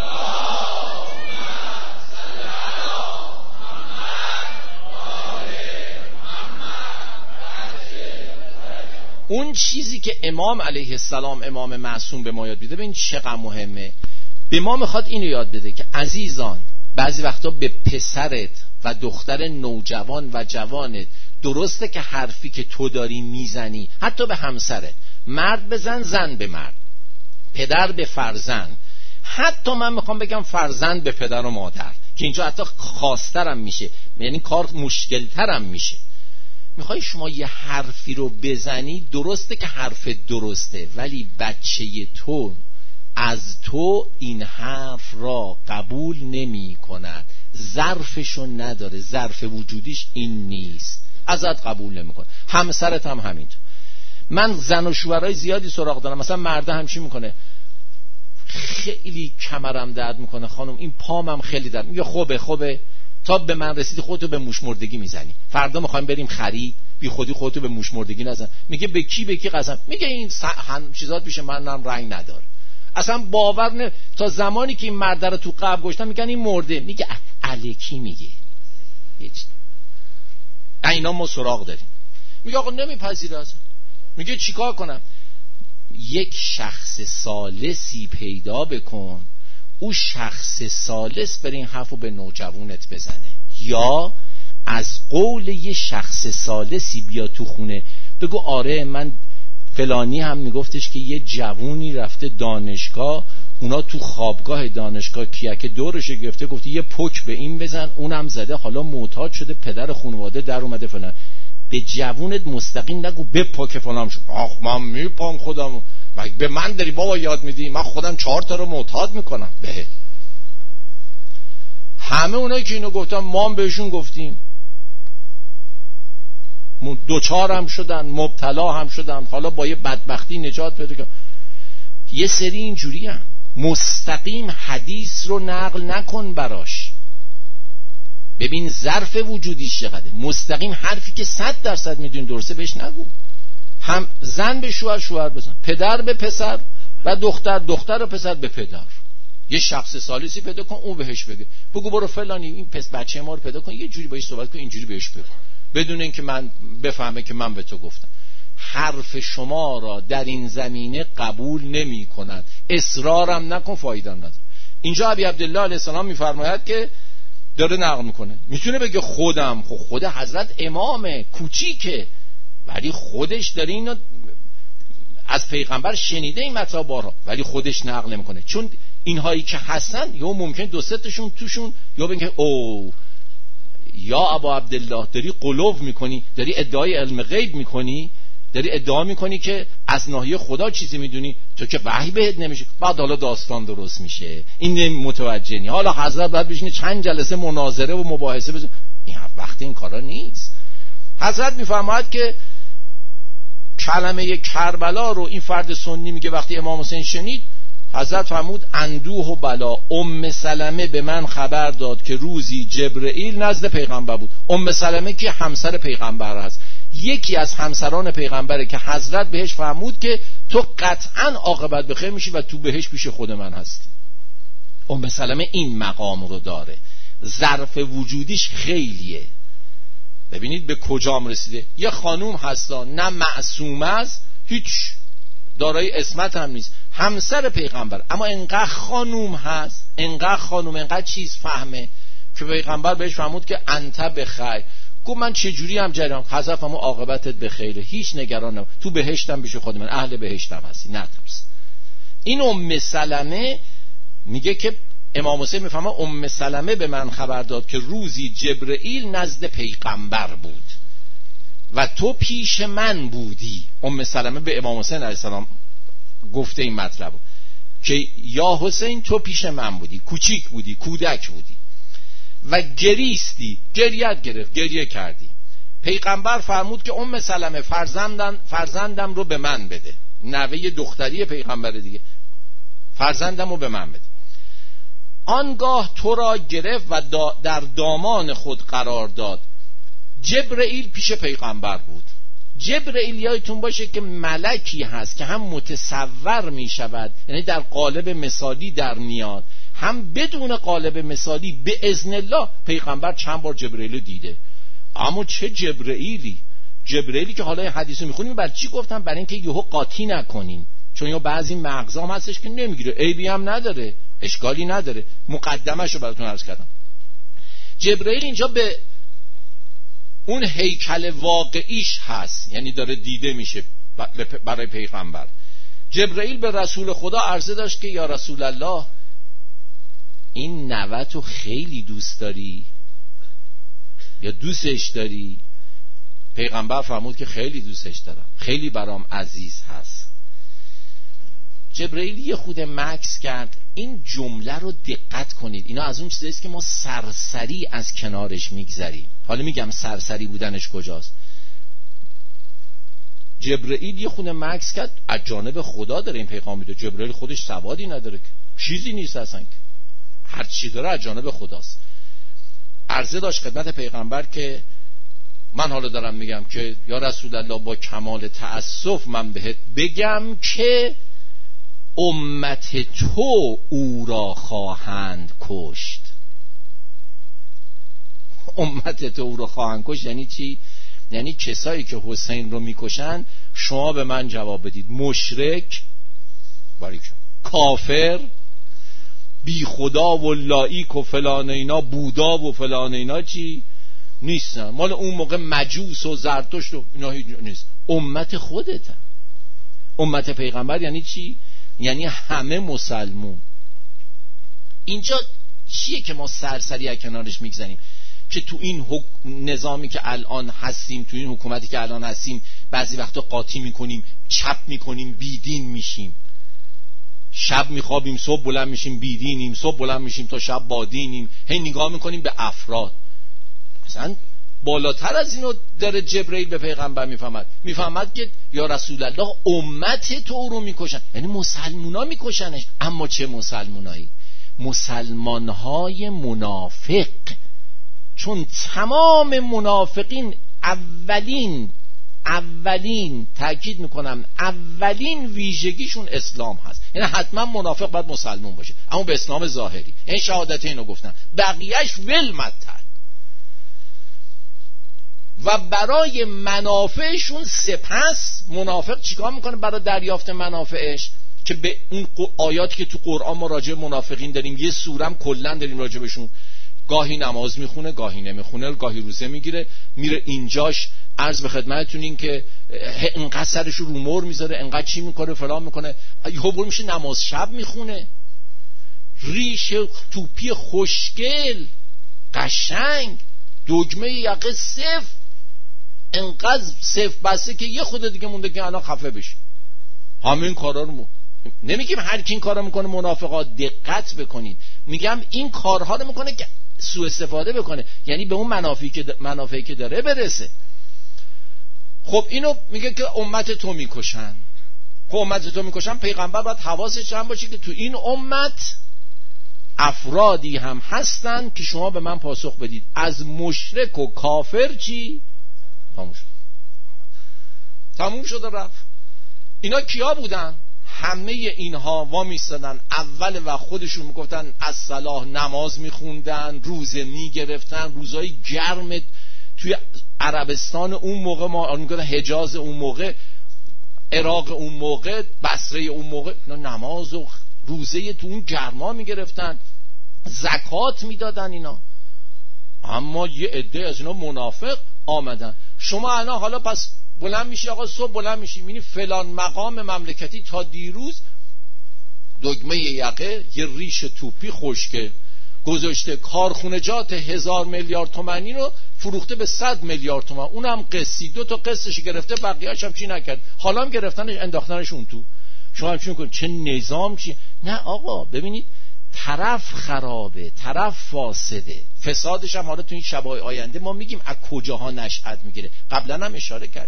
اون چیزی که امام علیه السلام، امام معصوم، به ما یاد میده، ببین چقدر مهمه. به ما میخواد اینو یاد بده که عزیزان، بعضی وقتا به پسرت و دختر نوجوان و جوانت، درسته که حرفی که تو داری میزنی، حتی به همسرت، مرد بزن، زن به مرد، پدر به فرزند، حتی من میخوام بگم فرزند به پدر و مادر، که اینجا حتی خاصترم میشه، یعنی کار مشکلترم میشه. میخوای شما یه حرفی رو بزنی، درسته که حرف درسته، ولی بچه تو از تو این حرف را قبول نمی کند، ظرفشو نداره، ظرف وجودیش این نیست، ازت قبول نمی کنه. همسرت هم همینطور. من زن و شوهرای زیادی سراغ دارم، مثلا مرده همچی میکنه، خیلی کمرم درد میکنه خانم، این پامم خیلی درد میگه، خوبه خوبه تا به من رسیدی خودتو به موش مردگی میزنی، فردا میخوایم بریم خرید، بی خودی خودتو به موش مردگی نزن. میگه به کی به کی قسم؟ میگه این چیزات پیش منم رنگ نداره، اصلا باور نه. تا زمانی که این مرد رو تو قبر گشتن میگن این مرده، میگه الکی میگه هیچ. اینا ما سراغ داریم. میگه آقا نمیپذیره اصلا. میگه چیکار کنم؟ یک شخص ثالثی پیدا بکن، او شخص ثالث بر این حرفو به نوجوانت بزنه، یا از قول یه شخص ثالثی بیا تو خونه بگو آره من فلانی هم میگفتش که یه جوونی رفته دانشگاه، اونا تو خوابگاه دانشگاه کیک دورش گرفته، گفتی یه پک به این بزن، اونم زده، حالا معتاد شده، پدر خانواده در اومده فلان. به جوونت مستقیم نگو به پک فلان شو، آخ من میپام خودم، مگه به من داری بابا یاد میدی؟ من خودم چهار تا رو معتاد میکنم. به همه اونایی که اینو گفتن ما هم بهشون گفتیم، دوچار هم شدن، مبتلا هم شدن، حالا با یه بدبختی نجات پیدا کردن. یه سری اینجوری هم مستقیم حدیث رو نقل نکن براش. ببین ظرف وجودیش چقدره، مستقیم حرفی که صد درصد میدونی درسته بهش نگو. هم زن به شوهر، شوهر بزن، پدر به پسر و دختر، دختر و پسر به پدر. یه شخص ثالثی پیدا کن، اون بهش بگه، بگو برو فلانی این پس بچه ما رو پیدا کن، یه جوری باهاش صحبت کن، اینجوری بهش بگو، بدون اینکه من بفهمه که من به تو گفتم. حرف شما را در این زمینه قبول نمی کند، اصرارم نکن، فایدم نداره. اینجا ابی عبدالله علیه السلام میفرماید که داره نقل میکنه، میتونه بگه خودم، خب خود حضرت امامه، کوچیکه، ولی خودش داره اینو از پیغمبر شنیده این مطلب بارها، ولی خودش نقل نمیکنه. چون اینهایی که هستن یا ممکن دو سه تاشون توشون یا بگن او یا ابا عبدالله داری غلو میکنی، داری ادعای علم غیب میکنی، داری ادعا میکنی که از ناحیه خدا چیزی میدونی، تو که وحی بهت نمیشه. بعد حالا داستان درست میشه، این متوجه نی، حالا حضرت باید بشینه چند جلسه مناظره و مباحثه بزن. این وقت این کارا نیست. حضرت میفرماید که کلمه کربلا رو این فرد سنی میگه وقتی امام حسین شنید، حضرت فرمود اندوه و بلا، ام سلمه به من خبر داد که روزی جبرئیل نزد پیغمبر بود. ام سلمه که همسر پیغمبر است، یکی از همسران پیغمبره که حضرت بهش فرمود که تو قطعا عاقبت بخیر میشی و تو بهش پیش خود من هستی. ام سلمه این مقام رو داره، ظرف وجودیش خیلیه. ببینید به کجام رسیده. یه خانوم هستا، نه معصومه است، هیچ دارای اسمت هم نیست، همسر پیغمبر، اما انقدر خانوم هست، انقدر خانوم، انقدر چیز فهمه که پیغمبر بهش فرمود که انت بخیر. گفت من چجوری هم جریان، حضرت فرمود عاقبتت بخیره، هیچ نگران نباش، تو بهشتم پیش خود من، اهل بهشتم هستی، نترس. این ام سلمه میگه که امام حسین میفهمه ام سلمه به من خبر داد که روزی جبرئیل نزد پیغمبر بود و تو پیش من بودی. ام سلمه به امام حسین علیه السلام گفته این مطلب که یا حسین تو پیش من بودی، کوچیک بودی، کودک بودی و گریستی، گریت گرفت، گریه کردی. پیغمبر فرمود که ام سلمه فرزندم فرزندم رو به من بده، نوه دختری پیغمبر دیگه، فرزندم رو به من بده. آنگاه تو را گرفت و دا در دامان خود قرار داد. جبرئیل پیش پیغمبر بود. جبرئیل یادتون باشه که ملکی هست که هم متصور می شود، یعنی در قالب مثالی در میاد، هم بدون قالب مثالی. به اذن الله پیغمبر چند بار جبرئیل دیده، اما چه جبرئیلی، جبرئیلی که حالا حدیثو میخونیم برای چی گفتم؟ برای اینکه یهو قاطی نکنین، چون یا بعضی مغزام هستش که نمیگیره، عیبی هم نداره، اشکالی نداره، مقدمه‌شو براتون عرض کردم. جبرئیل اینجا به اون هیکل واقعیش هست، یعنی داره دیده میشه برای پیغمبر. جبرئیل به رسول خدا عرضه داشت که یا رسول الله این نوه‌تو خیلی دوست داری یا دوستش داری؟ پیغمبر فرمود که خیلی دوستش دارم، خیلی برام عزیز هست. جبرئیل یه خود مکس کرد. این جمله رو دقت کنید، اینا از اون چیزاییست که ما سرسری از کنارش میگذریم. حالا میگم سرسری بودنش کجاست. جبرئیل یه خود مکس کرد، از جانب خدا داره این پیغام میده. جبرئیل خودش سوادی نداره، چیزی نیست اصلا، هر چی داره از جانب خداست. عرضه داشت خدمت پیغمبر که من حالا دارم میگم که یا رسول الله با کمال تأسف من بهت بگم که امت تو او را خواهند کشت. امت تو او را خواهند کشت یعنی چی؟ یعنی کسایی که حسین رو میکشن شما به من جواب بدید مشرک، باریکن، کافر، بی خدا و لایک و فلان اینا، بودا و فلان اینا چی نیستن. مال اون موقع مجوس و زرتشت و اینا نیست. امت خودتن. امت پیغمبر یعنی چی؟ یعنی همه مسلمون. اینجا چیه که ما سرسری از کنارش میگذنیم؟ که تو این نظامی که الان هستیم، تو این حکومتی که الان هستیم، بعضی وقتا قاطی میکنیم، چپ میکنیم، بیدین میشیم. شب میخوابیم، صبح بلند میشیم بیدینیم، صبح بلند میشیم تا شب بادینیم. هی نگاه میکنیم به افراد. مثلا بالاتر از اینو داره جبرئیل به پیغمبر میفهمد میفهمد که یا رسول الله امت تو رو میکشن، یعنی مسلمونا میکشنش. اما چه مسلمونایی؟ مسلمانهای منافق. چون تمام منافقین اولین اولین تأکید میکنم اولین ویژگیشون اسلام هست. یعنی حتما منافق باید مسلمون باشه، اما به اسلام ظاهری. این شهادت اینو گفتن، بقیهش ولمتر. و برای منافعشون سپس منافق چیکار میکنه برای دریافت منافعش؟ که به اون آیاتی که تو قرآن ما راجع منافقین داریم، یه سورم کلا داریم راجع بهشون، گاهی نماز میخونه، گاهی نمیخونه، گاهی روزه میگیره، میره اینجاش عرض به خدمتتون این که انقدر سرش رو مور میذاره، انقدر چی میکنه، فلان میکنه، یهو میشه نماز شب میخونه، ریش توپی خوشگل قشنگ، دگمه یقه صف، انقدر صف بسته که یه خود دیگه مونده که الان خفه بشه. همین کارا رو م... نمیگیم هر کی این کارا میکنه منافقا، دقت بکنید، میگم این کارها رو میکنه که سوء استفاده بکنه، یعنی به اون منافعی که د... منافعی که داره برسه. خب اینو میگه که امت تو میکشن. خب امت تو میکشن، پیغمبر باید حواسش جمع باشه که تو این امت افرادی هم هستن که شما به من پاسخ بدید. از مشرک و کافر چی؟ تموم شد. تموم شد و رفت. اینا کیا بودن؟ همه اینها وا میستادن اول و خودشون میگفتن از صلاح، نماز میخوندن، روزه میگرفتن، روزای گرم توی عربستان اون موقع، ما میگن حجاز اون موقع، عراق اون موقع، بصره اون موقع، اینا نماز و روزه تو اون گرما میگرفتن، زکات میدادن اینا. اما یه عده از اینا منافق آمدن. شما الان حالا پس بلند میشی، آقا صبح بلند میشی میبینی فلان مقام مملکتی تا دیروز دگمه یقه، یه ریش توپی خشکه گذاشته، کارخونجات هزار میلیارد تومانی رو فروخته به صد میلیارد تومان، اونم قسطی، دو تا قسطش گرفته، بقیه‌اش هم چی نکرد، حالا هم گرفتنش انداختنش اون تو. شما هم چی میکنید؟ چه نظام چی؟ نه آقا ببینید، طرف خرابه، طرف فاسده، فسادش هم حالا تو این شبای آینده ما میگیم از کجاها نشأت میگیره. قبلا هم اشاره کرد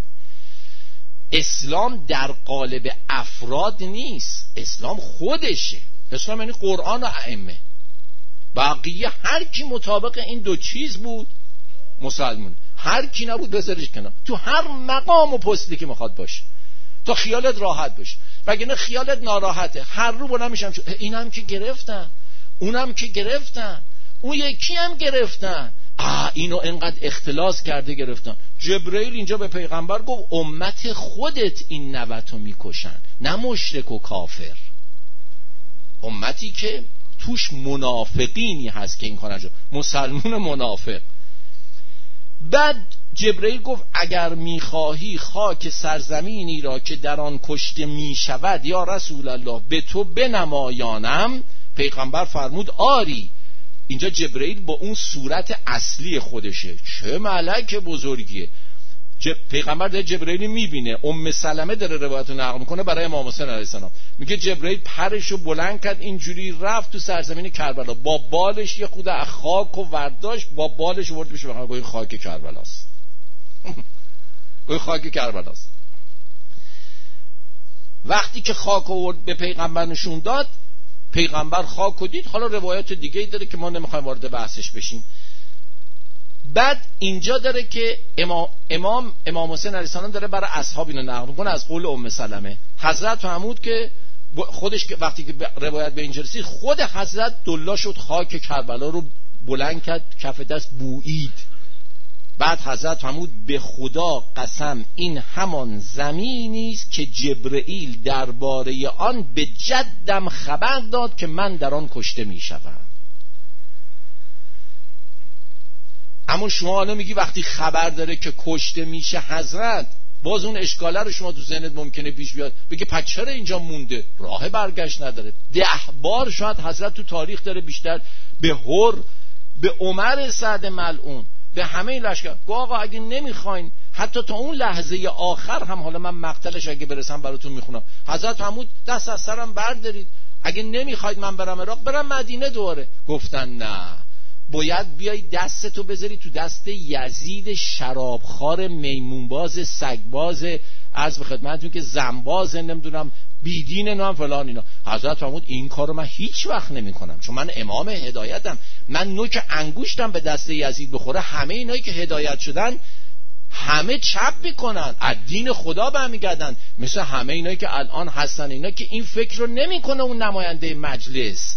اسلام در قالب افراد نیست، اسلام خودشه. اسلام یعنی قرآن و ائمه، بقیه هر کی مطابق این دو چیز بود مسلمونه، هر کی نبود بذارش کنار، تو هر مقام و پستی که میخواد باشه، تا خیالت راحت باشه. وگرنه خیالت ناراحته، هر رو بلند میشم شو اینم که گرفتن، اونم که گرفتن، اون یکی هم گرفتن، آه اینو انقدر اختلاس کرده گرفتن. جبرئیل اینجا به پیغمبر گفت امت خودت این نوتو میکشن، نه مشرک و کافر، امتی که توش منافقینی هست که این کار انجام، مسلمون منافق. بعد جبرئیل گفت اگر میخواهی خاک سرزمینی را که در آن کشته میشود یا رسول الله به تو بنمایانم. پیغمبر فرمود آری. اینجا جبرئیل با اون صورت اصلی خودشه، چه ملک بزرگیه. پیغمبر داره جبرئیل میبینه، ام سلمه داره روایت رو نقل میکنه برای امام حسین علیه السلام، میگه جبرئیل پرشو بلند کرد اینجوری رفت تو سرزمین کربلا، با بالش یه خود از خاک و ورداشت، با بالش ورد بشه بخواه گوی خاک کربلاست. گوی خاک کربلاست. وقتی که خاک ورد به پیغمبر نشون داد، پیغمبر خاک رو دید. حالا روایت دیگه ای داره که ما نمیخوایم وارد بحثش بشیم. بعد اینجا داره که امام امام, امام حسین علیه السلام داره برای اصحاب اینو نقل میکنه از قول ام سلمه. حضرت فرمود که خودش که وقتی که روایت به اینجا رسید، خود حضرت دلا شد، خاک کربلا رو بلند کرد، کف دست بویید. بعد حضرت فرمود به خدا قسم این همان زمینی است که جبرئیل درباره آن به جدم خبر داد که من در آن کشته میشوم. اما شما حالا میگی وقتی خبر داره که کشته میشه حضرت، باز اون اشکاله رو شما تو ذهنت ممکنه پیش بیاد، بگه پس چرا اینجا مونده؟ راه برگشت نداره. ده بار شاید حضرت تو تاریخ داره بیشتر به هر، به عمر سعد ملعون، به همه این لشکر گفت آقا اگه نمیخواین حتی تا اون لحظه آخر هم، حالا من مقتلش اگه برسم براتون میخونم، حضرت فرمود دست از سرم بردارید، اگه نمیخواید من برم عراق برم مدینه دوباره. گفتن نه، باید بیای دستتو بذاری تو دست یزید شرابخوار میمونباز سگباز، عرض به خدمتتون که زنباز، نمیدونم بیدین نام فلان اینا. حضرت فرمود این کارو من هیچ وقت نمی کنم، چون من امام هدایتم. من نوک انگشتم به دست یزید بخوره، همه اینایی که هدایت شدن همه چپ میکنن، از دین خدا برمیگردن، مثل همه اینایی که الان هستن، اینا که این فکر رو نمیکنه اون نماینده مجلس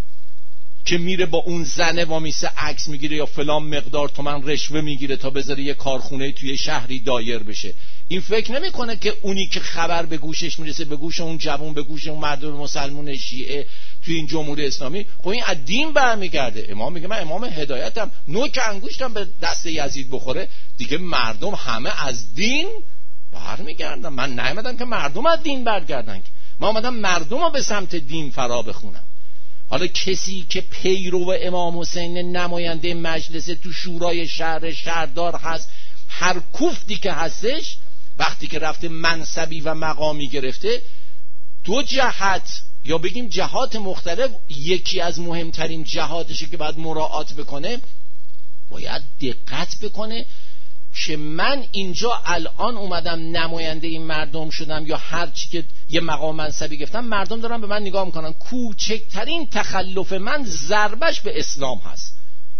که میره با اون زنه وامیسه عکس میگیره یا فلان مقدار تومن رشوه میگیره تا بذاره یه کارخونه توی شهری دایر بشه. این فکر نمیکنه که اونی که خبر به گوشش میرسه، به گوش اون جوان، به گوش اون مردم مسلمون شیعه توی این جمهوری اسلامی، خب این از دین برمیگرده. امام میگه من امام هدایتم، نوک انگشتم به دست یزید بخوره دیگه مردم همه از دین برمیگردن. من نیومدم که مردم از دین برگردن، من اومدم مردم رو به سمت دین فرا بخونم. حالا کسی که پیرو امام حسین نماینده مجلس تو شورای شهر شهردار هست، هر کوفتی که هستش، وقتی که رفته منصبی و مقامی گرفته، دو جهت یا بگیم جهات مختلف، یکی از مهمترین جهاتشه که باید مراعات بکنه، باید دقت بکنه که من اینجا الان اومدم نماینده این مردم شدم یا هر چی که یه مقام منصبی گرفتم، مردم دارن به من نگاه میکنن، کوچکترین تخلف من ضربش به اسلام هست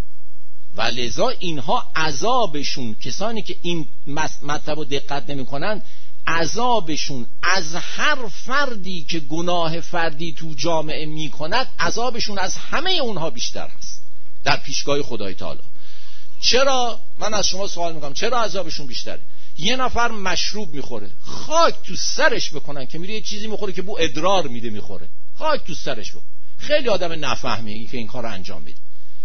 و لذا اینها عذابشون، کسانی که این مطلب رو دقت نمیکنن، عذابشون از هر فردی که گناه فردی تو جامعه میکند، عذابشون از همه اونها بیشتر هست در پیشگاه خدای تعالی. چرا؟ من از شما سوال میکنم چرا عذابشون بیشتره؟ یه نفر مشروب میخوره، خاک تو سرش بکنن که میره یه چیزی میخوره که بو ادرار میده میخوره، خاک تو سرش بکن. خیلی آدم نفهمی که این کار رو انجام میده،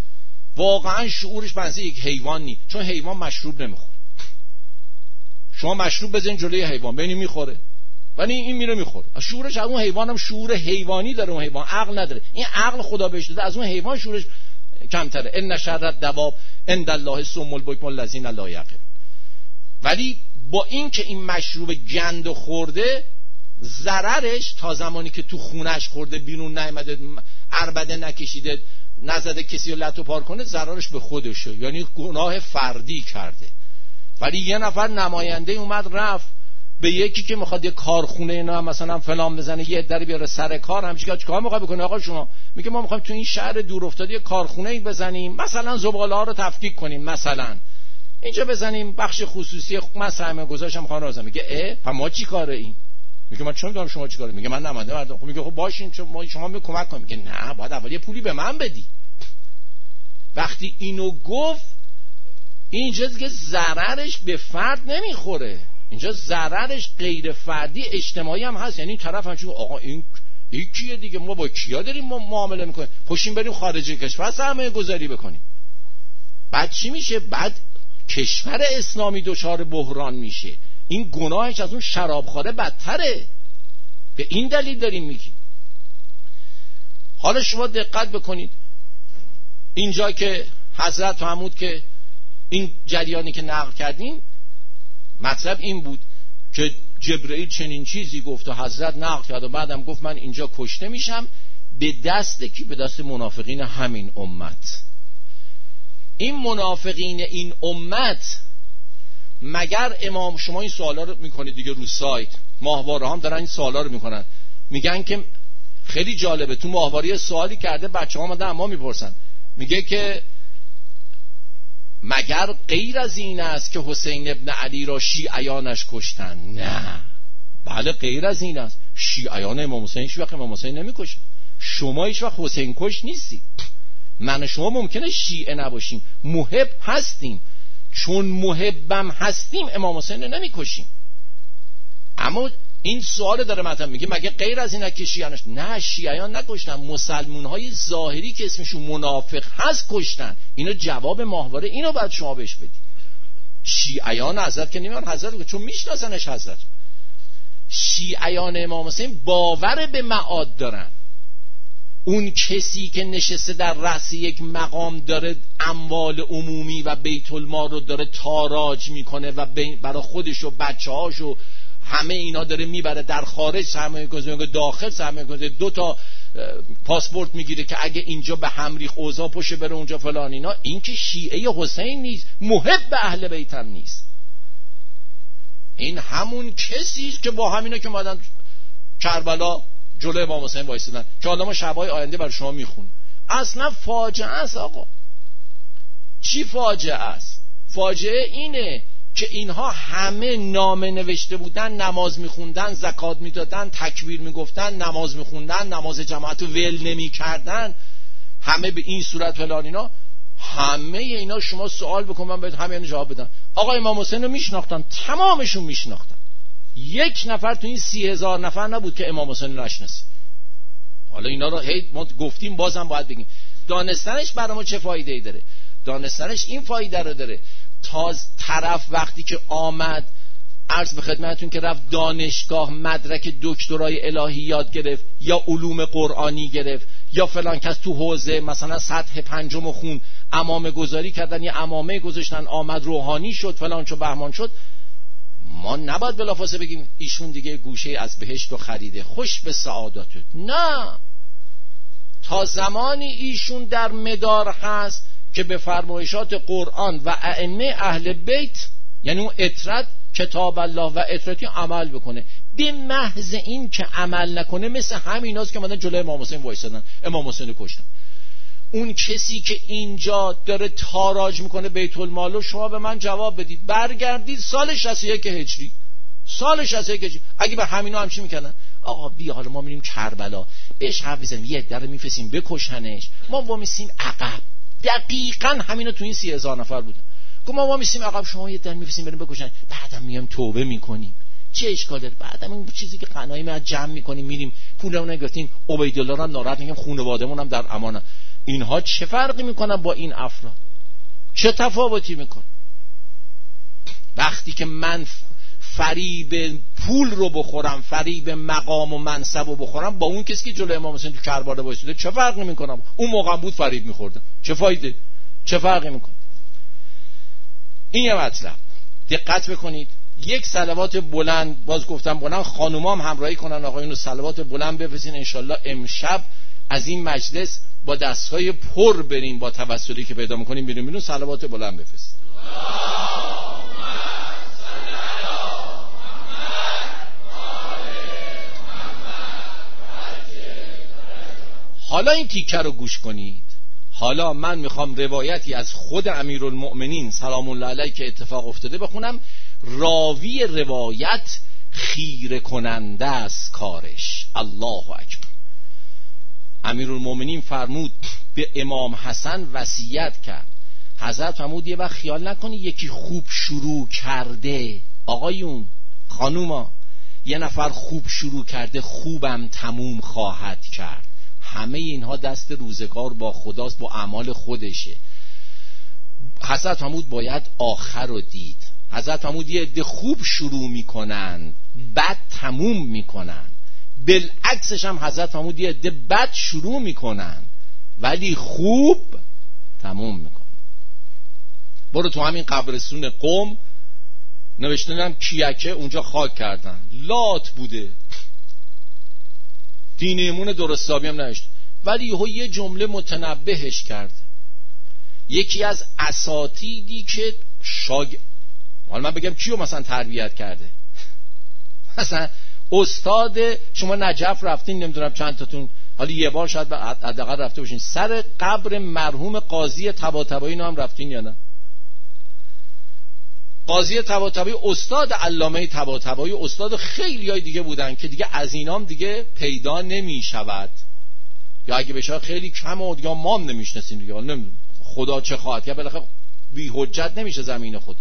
واقعا شعورش بنزه یک حیوان نی، چون حیوان مشروب نمیخوره. شما مشروب بزنین جلوی حیوان ببینید میخوره، ولی این میره میخوره. شعورش از اون حیوان هم شعور حیوانی داره، اون حیوان عقل نداره. این عقل خدا بهش داده، از اون حیوان شعورش کمتره. ان شر الدواب عند الله الصم البکم الذین لا یعقلون. ولی با این که این مشروب گند خورده، ضررش تا زمانی که تو خونش خورده، بیرون نیامده، عربده نکشیده، نزده کسی رو لتو پار کنه، ضررش به خودشه، یعنی گناه فردی کرده. ولی یه نفر نماینده اومد رفت به یکی که میخواد یه کارخونه اینا مثلا فلان بزنه، یه عده بیاره سر کار، همچین چیکار میخواد بکنه؟ آقا شما میگه ما میخوایم تو این شهر دور افتاده یه کارخونه ای بزنیم، مثلا زباله ها رو تفکیک کنیم، مثلا اینجا بزنیم بخش خصوصی، من سرمایه گذارشم خانه رازم. میگه اه پس ما چی کاره این؟ میگه من چه میدونم شما چی کاره؟ میگه من نماینده مردم. خب میگه خب باشین چون ما شما می کمک کنیم. میگه نه، باید اول یه پولی به من بدی. وقتی اینو گفت، اینجا دیگه ضررش به فرد نمیخوره، اینجا ضررش غیر فردی اجتماعی هم هست. یعنی طرف هم چون آقا این این کیه دیگه، ما با کیا داریم ما معامله میکنیم، خوشیم بریم خارج کشور سرمایه گذاری بکنیم. بعد چی میشه؟ بعد کشور اسلامی دچار بحران میشه. این گناهش از اون شرابخواره بدتره. به این دلیل داریم میگیم. حالا شما دقت بکنید اینجا که حضرت فرمود که این جریانی که نقل کردیم، مطلب این بود که جبرئیل چنین چیزی گفت و حضرت نقل کرد و بعدم گفت من اینجا کشته میشم به دست کی؟ به دست منافقین همین امت. این منافقین این امت، مگر امام، شما این سوالا رو میکنید دیگه رو سایت، ماهواره هم دارن این سوالا رو میکنن، میگن که خیلی جالبه، تو ماهواره سوالی کرده، بچه ها اومدن اما میپرسن، میگه که مگر غیر از این است که حسین ابن علی را شیعیانش کشتن؟ نه، بله غیر از این است. شیعیان امام حسین هیچ وقت امام حسین نمیکشن. شما هیچ وقت حسین کش نیستی. من شما ممکنه شیعه نباشیم، محب هستیم، چون محبم هستیم امام حسین رو نمیکشیم. اما این سوال داره مطرح میگه مگه غیر از اینه که شیعیانش؟ نه، شیعیان نکشتن، مسلمون های ظاهری که اسمشون منافق هست کشتن. اینو جواب ماهواره، اینو بعد شما بهش بدید. شیعیان حضرت که نمیان حضرت چون میشناسنش حضرت. شیعیان امام حسین باور به معاد دارن. اون کسی که نشسته در رأس یک مقام داره اموال عمومی و بیت المال رو داره تاراج میکنه و برای خودش و بچه هاش و همه اینا داره میبره در خارج سرمایه گذاری، داخل سرمایه گذاری، دو تا پاسپورت میگیره که اگه اینجا به هم ریخت اوضاع پشه بره اونجا فلان اینا. این که شیعه حسین نیست، محب اهل بیت هم نیست. این همون کسی است که با همینا که اومدن کربلا جلوی امام حسین وایسادن که حالا ما شبای آینده برای شما میخونیم. اصلا فاجعه است آقا. چی فاجعه است؟ فاجعه اینه که اینها همه نامه نوشته بودن، نماز میخوندن، زکات میدادن، تکبیر میگفتن، نماز میخوندن، نماز جماعت رو ول نمیکردن، همه به این صورت فلان اینا. همه اینا شما سوال بکن من بهت همه اینا جواب بدم. آقا امام حسین رو میشناختن، تمامشون میشناختن. یک نفر تو این سی هزار نفر نبود که امام حسین رو نشناسه. حالا اینا رو هی ما گفتیم، بازم باید بگیم. دانستنش برای ما چه فایده ای داره؟ دانستنش این فایده رو داره تا طرف وقتی که آمد عرض به خدمتتون که رفت دانشگاه مدرک دکترای الهیات گرفت یا علوم قرآنی گرفت یا فلان کس تو حوزه مثلا سطح پنجم خون امامه گذاری کردن یا امامه گذاشتن آمد روحانی شد فلان چو بهمان شد، ما نباید بلافاصله بگیم ایشون دیگه گوشه از بهشت رو خریده خوش به سعادته. نه، تا زمانی ایشون در مدار هست که به فرمایشات قرآن و ائمه اهل بیت یعنی اون اطرت کتاب الله و اطرتی عمل بکنه. به محض این که عمل نکنه مثل همیناست که مدن جلوی امام حسین وایسادن امام حسین رو کشتن. اون کسی که اینجا داره تاراج میکنه بیت المال رو شما به من جواب بدید، برگردید سال شصت و یک هجری، سال شصت و یک هجری اگه به همینا هم چی میکنن؟ آقا بیا حالا ما میریم کربلا بهش حرف بزنیم، یه عده رو میفرستیم بکشنش، ما وامیسیم عقب. دقیقاً همینا تو این سی هزار نفر بودن. گفت ما وامیسیم عقب، شما یه عده میفرستیم بریم بکشن، بعدم میایم توبه میکنیم. چه اشکال داره؟ بعدم این چیزی که غنایم از جمع میکنیم میریم پولمون رو گرفتیم، عبیدالله رو هم ناراحت میگم، خانواده‌مون هم در امانه. اینها چه فرقی میکنن با این افراد؟ چه تفاوتی میکنن؟ وقتی که من فریب پول رو بخورم، فریب مقام و منصب رو بخورم، با اون کسی که جلوی امام حسین تو کربلا وایساده چه فرقی میکنم؟ اون موقع بود فریب میخوردم، چه فایده؟ چه فرقی میکنه؟ این یه مطلب دقت بکنید. یک صلوات بلند، باز گفتم بلند، خانوما هم همراهی کنن آقایون رو صلوات بلند بفرستین انشالله امشب از این مجلس با دستهای پر بریم، با توسلی که پیدا میکنیم بیرون بیرون صلوات بلند بفرستین. حالا این تیکه رو گوش کنید. حالا من میخوام روایتی از خود امیرالمؤمنین سلام الله علیه که اتفاق افتاده بخونم. راوی روایت خیره کننده است کارش. الله اکبر. امیرالمؤمنین فرمود به امام حسن وصیت کرد. حضرت فرمود یه وقت خیال نکنی یکی خوب شروع کرده، آقایون خانوما، یه نفر خوب شروع کرده خوبم تموم خواهد کرد. همه اینها دست روزگار با خداست، با اعمال خودشه. حضرت فرمود باید آخر رو دید. حضرت فرمود یه عده خوب شروع میکنن بد تموم میکنن، بالعکسش هم حضرت فرمود یه عده بد شروع میکنن ولی خوب تموم میکنن. برو تو همین قبرستون قم نوشتنم کیکه اونجا خاک کردن، لات بوده، دین ایمون درستابی هم نوشت، ولی یهو یه جمله متنبهش کرد. یکی از اساتیدی که شاگ حالا من بگم کیو مثلا تربیت کرده، مثلا استاد شما نجف رفتین، نمیدونم چند تاتون حالا یه بار شاید حداقل رفته باشین، سر قبر مرحوم قاضی طباطبایی هم رفتین یا نه؟ قاضی طباطبایی استاد علامه طباطبایی، استاد خیلی های دیگه بودن که دیگه از اینام دیگه پیدا نمی شود، یا اگه بشه خیلی کم و دیگه ما هم نمیشناسیم دیگه، نمیدونم خدا چه خواهد کرد، بالاخره بی حجت نمیشه زمین خود.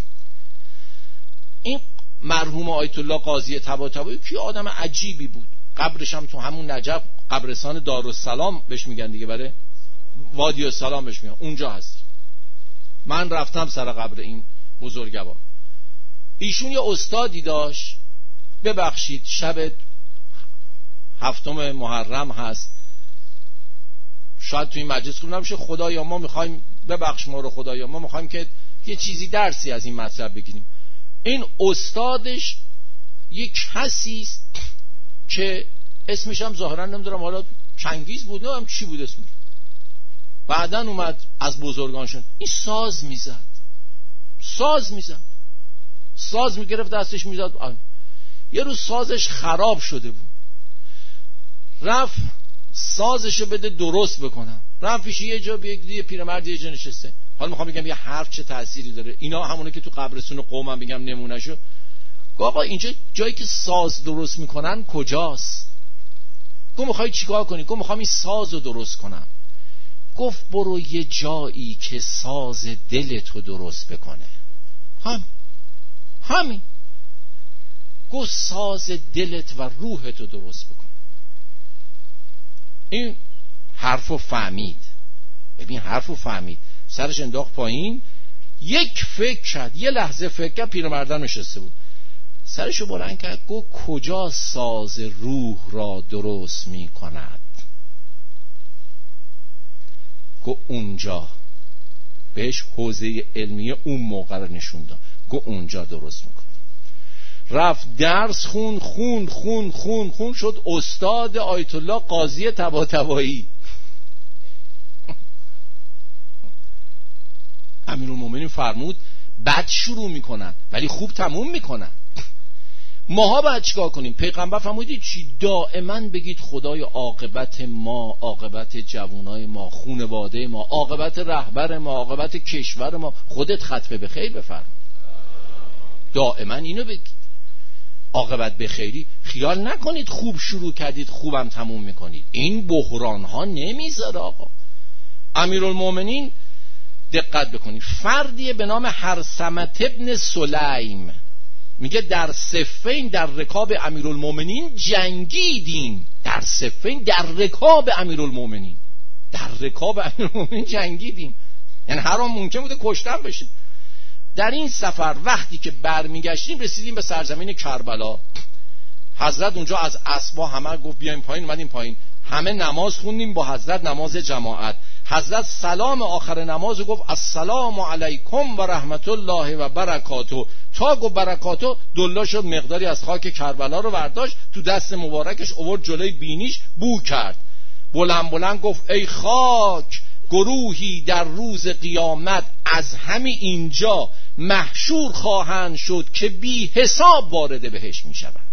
این مرحوم آیت الله قاضی طباطبایی که آدم عجیبی بود، قبرش هم تو همون نجف قبرستان دارالسلام بهش میگن دیگه، برای وادی السلام بهش میگن، اونجا هست. من رفتم سر قبر این بزرگوار. ایشون یه استادی داشت، ببخشید شب هفتم محرم هست، شاید تو این مجلس خوب نمیشه، خدایا ما میخوایم ببخش ما رو، خدایا ما میخوایم که یه چیزی درسی از این مطلب بگیریم. این استادش یک کسی است که اسمش هم ظاهرا نمیدونم حالا چنگیز بود نه هم چی بود اسمش، بعدن اومد از بزرگانشون. این ساز میزد، ساز میزد، ساز میگرفت دستش میزد. یه روز سازش خراب شده بود، رفت سازشو بده درست بکنم، رفت پیش یه جا، یک دیگه پیرمرد یه جا نشسته. حالا میخوام بگم یه حرف چه تأثیری داره، اینا همونه که تو قبرستون قومم بگم نمونهشو. گفت آقا اینجا جایی که ساز درست میکنن کجاست؟ گفت میخوای چیکار کنی؟ گفت میخوام این سازو درست کنم. گفت برو یه جایی که ساز دلتو درست بکنه. هم همین. گفت ساز دلت و روحتو درست بکن. این حرفو فهمید. ببین حرفو فهمید، سرش انداخت پایین، یک فکر کرد، یه لحظه فکر کرد، پیرمردان نشسته بود، سرشو بلند کرد، گفت کجا ساز روح را درست می کند؟ گفت اونجا. بهش حوزه علمیه اون موقع رو نشون داد، گفت اونجا درست میکنه. رفت درس خون خون خون خون خون شد استاد آیت الله قاضی طباطبایی. امیرالمومنین فرمود بد شروع میکنن ولی خوب تموم میکنن. ماها باید چیکار کنیم؟ پیغمبر فرمودید چی؟ دائما بگید خدای عاقبت ما، عاقبت جوانای ما، خانواده ما، عاقبت رهبر ما، عاقبت کشور ما، خودت ختمه به خیر بفرما. دائما اینو بگید، عاقبت به خیری. خیال نکنید خوب شروع کردید خوبم تموم میکنید، این بحران ها نمیذاره آقا. امیرالمومنین دقت بکنید، فردی به نام هرثمة ابن سلیم میگه در صفین در رکاب امیرالمومنین جنگیدیم. در صفین در رکاب امیرالمومنین، در رکاب امیرالمومنین جنگیدیم، یعنی هر آن ممکن بوده کشتن بشه. در این سفر وقتی که برمیگشتیم رسیدیم به سرزمین کربلا. حضرت اونجا از اسبا همه گفت بیایم پایین، اومدیم پایین، همه نماز خوندیم با حضرت، نماز جماعت. حضرت سلام آخر نماز گفت السلام علیکم و رحمت الله و برکاته. تا گفت برکاته دلا شد، مقداری از خاک کربلا رو برداشت تو دست مبارکش آورد جلوی بینیش، بو کرد، بلند بلند گفت ای خاک، گروهی در روز قیامت از همین اینجا محشور خواهند شد که بی حساب وارد بهش می شوند.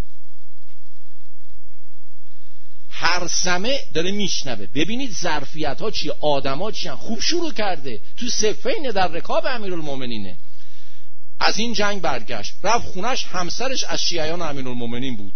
هرثمه داره میشنوه. ببینید ظرفیت ها چیه، آدم ها چیه. خوب شروع کرده، تو صفین در رکاب امیرالمومنینه. از این جنگ برگشت، رفت خونش، همسرش از شیعیان امیرالمومنین بود.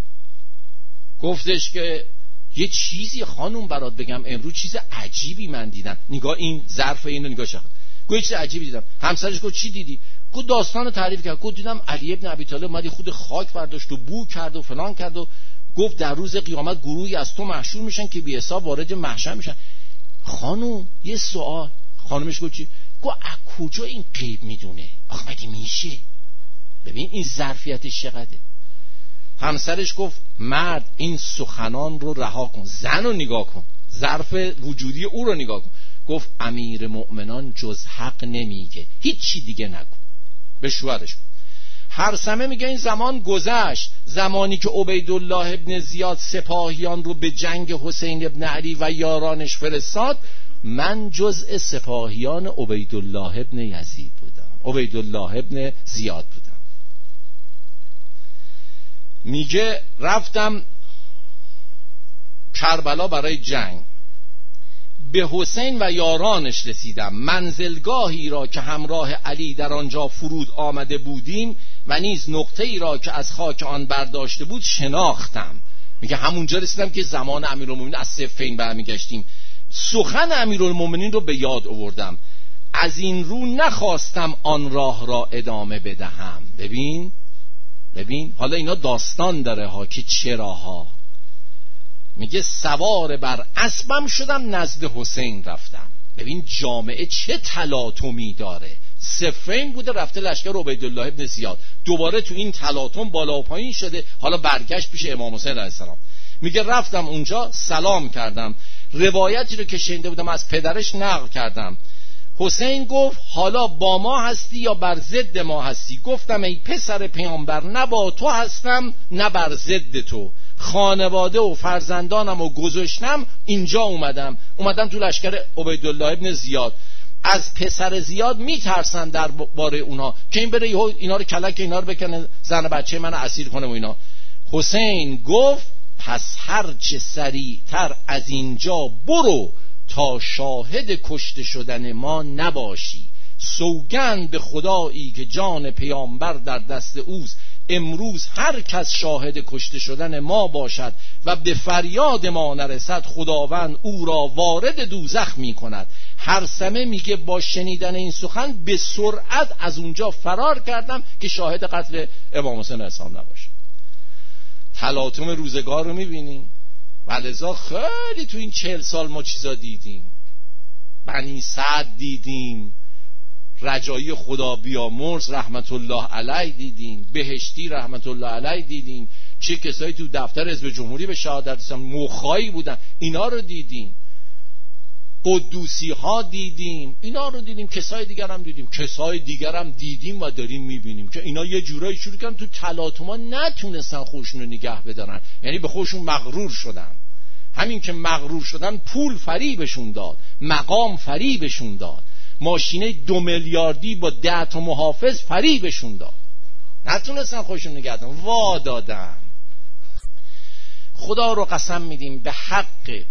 گفتش که یه چیزی خانم برات بگم، امروز چیز عجیبی من دیدم. نگاه این ظرف اینو نگاه شد، گفت چیز عجیبی دیدم. همسرش گفت چی دیدی؟ گفت داستانو تعریف کرد. گفت دیدم علی ابن ابی طالب اومد خود خاک برداشت و بو کرد و فلان کرد و گفت در روز قیامت گروهی از تو محشور میشن که بی حساب وارد محشر میشن. خانم یه سوال. خانمش گفت چی؟ گفت از کجا این غیب میدونه؟ آخه مگه میشه؟ ببین این ظرفیتش چقدره. همسرش گفت مرد این سخنان رو رها کن، زن رو نگاه کن، ظرف وجودی او رو نگاه کن. گفت امیر مؤمنان جز حق نمیگه، هیچ چی دیگه نگو. به شوهرش هرثمه میگه این زمان گذشت، زمانی که عبیدالله ابن زیاد سپاهیان رو به جنگ حسین ابن علی و یارانش فرستاد، من جزء سپاهیان عبیدالله ابن یزید بودم، عبیدالله ابن زیاد بودم. میگه رفتم کربلا برای جنگ، به حسین و یارانش رسیدم، منزلگاهی را که همراه علی در آنجا فرود آمده بودیم و نیز نقطه‌ای را که از خاک آن برداشته بود شناختم. میگه همونجا رسیدم که زمان امیرالمومنین از صفین برمیگشتیم، سخن امیرالمومنین رو به یاد آوردم. از این رو نخواستم آن راه را ادامه بدهم. ببین ببین حالا اینا داستان داره ها که چراها. میگه سوار بر اسبم شدم نزد حسین رفتم. ببین جامعه چه تلاطمی داره. صفین بوده رفته لشکر عبیدالله ابن زیاد، دوباره تو این تلاطم بالا و پایین شده، حالا برگشت پیش امام حسین علیه السلام. میگه رفتم اونجا سلام کردم، روایتی رو که شنیده بودم از پدرش نقل کردم. حسین گفت حالا با ما هستی یا بر ضد ما هستی؟ گفتم ای پسر پیامبر نه با تو هستم نه بر ضد تو، خانواده و فرزندانم و گذاشتم اینجا اومدم اومدم تو لشکر عبیدالله ابن زیاد. از پسر زیاد میترسن در باره اونا که این بره اینا رو کلک اینا رو بکنه، زن بچه من اسیر کنه و اینا. حسین گفت پس هرچه سریعتر از اینجا برو تا شاهد کشته شدن ما نباشی. سوگند به خدایی که جان پیامبر در دست اوست، امروز هر کس شاهد کشته شدن ما باشد و به فریاد ما نرسد، خداوند او را وارد دوزخ می کند. هرثمه میگه با شنیدن این سخن به سرعت از اونجا فرار کردم که شاهد قتل امام حسین علیه السلام نباشم. تلاطم روزگار رو میبینیم و لذا خیلی تو این چهل سال ما چیزا دیدیم. بنی سعد دیدیم، رجایی خدا بیامرز رحمت الله علیه دیدیم، بهشتی رحمت الله علیه دیدیم، چه کسایی تو دفتر حزب جمهوری به شهادت رسیدن مخایی بودن، اینا رو دیدیم. قدوسی ها دیدیم، اینا رو دیدیم. کسای دیگر هم دیدیم، کسای دیگر هم دیدیم و داریم میبینیم که اینا یه جورایی شروع کردن تو تلاطم‌ها نتونستن خودشون رو نگه بدارن، یعنی به خودشون مغرور شدن. همین که مغرور شدن پول فریبشون داد، مقام فریبشون داد، ماشینه دو میلیاردی با ده تا محافظ فریبشون داد، نتونستن خودشون نگه دارن، وا دادن. خدا رو قسم میدیم به حق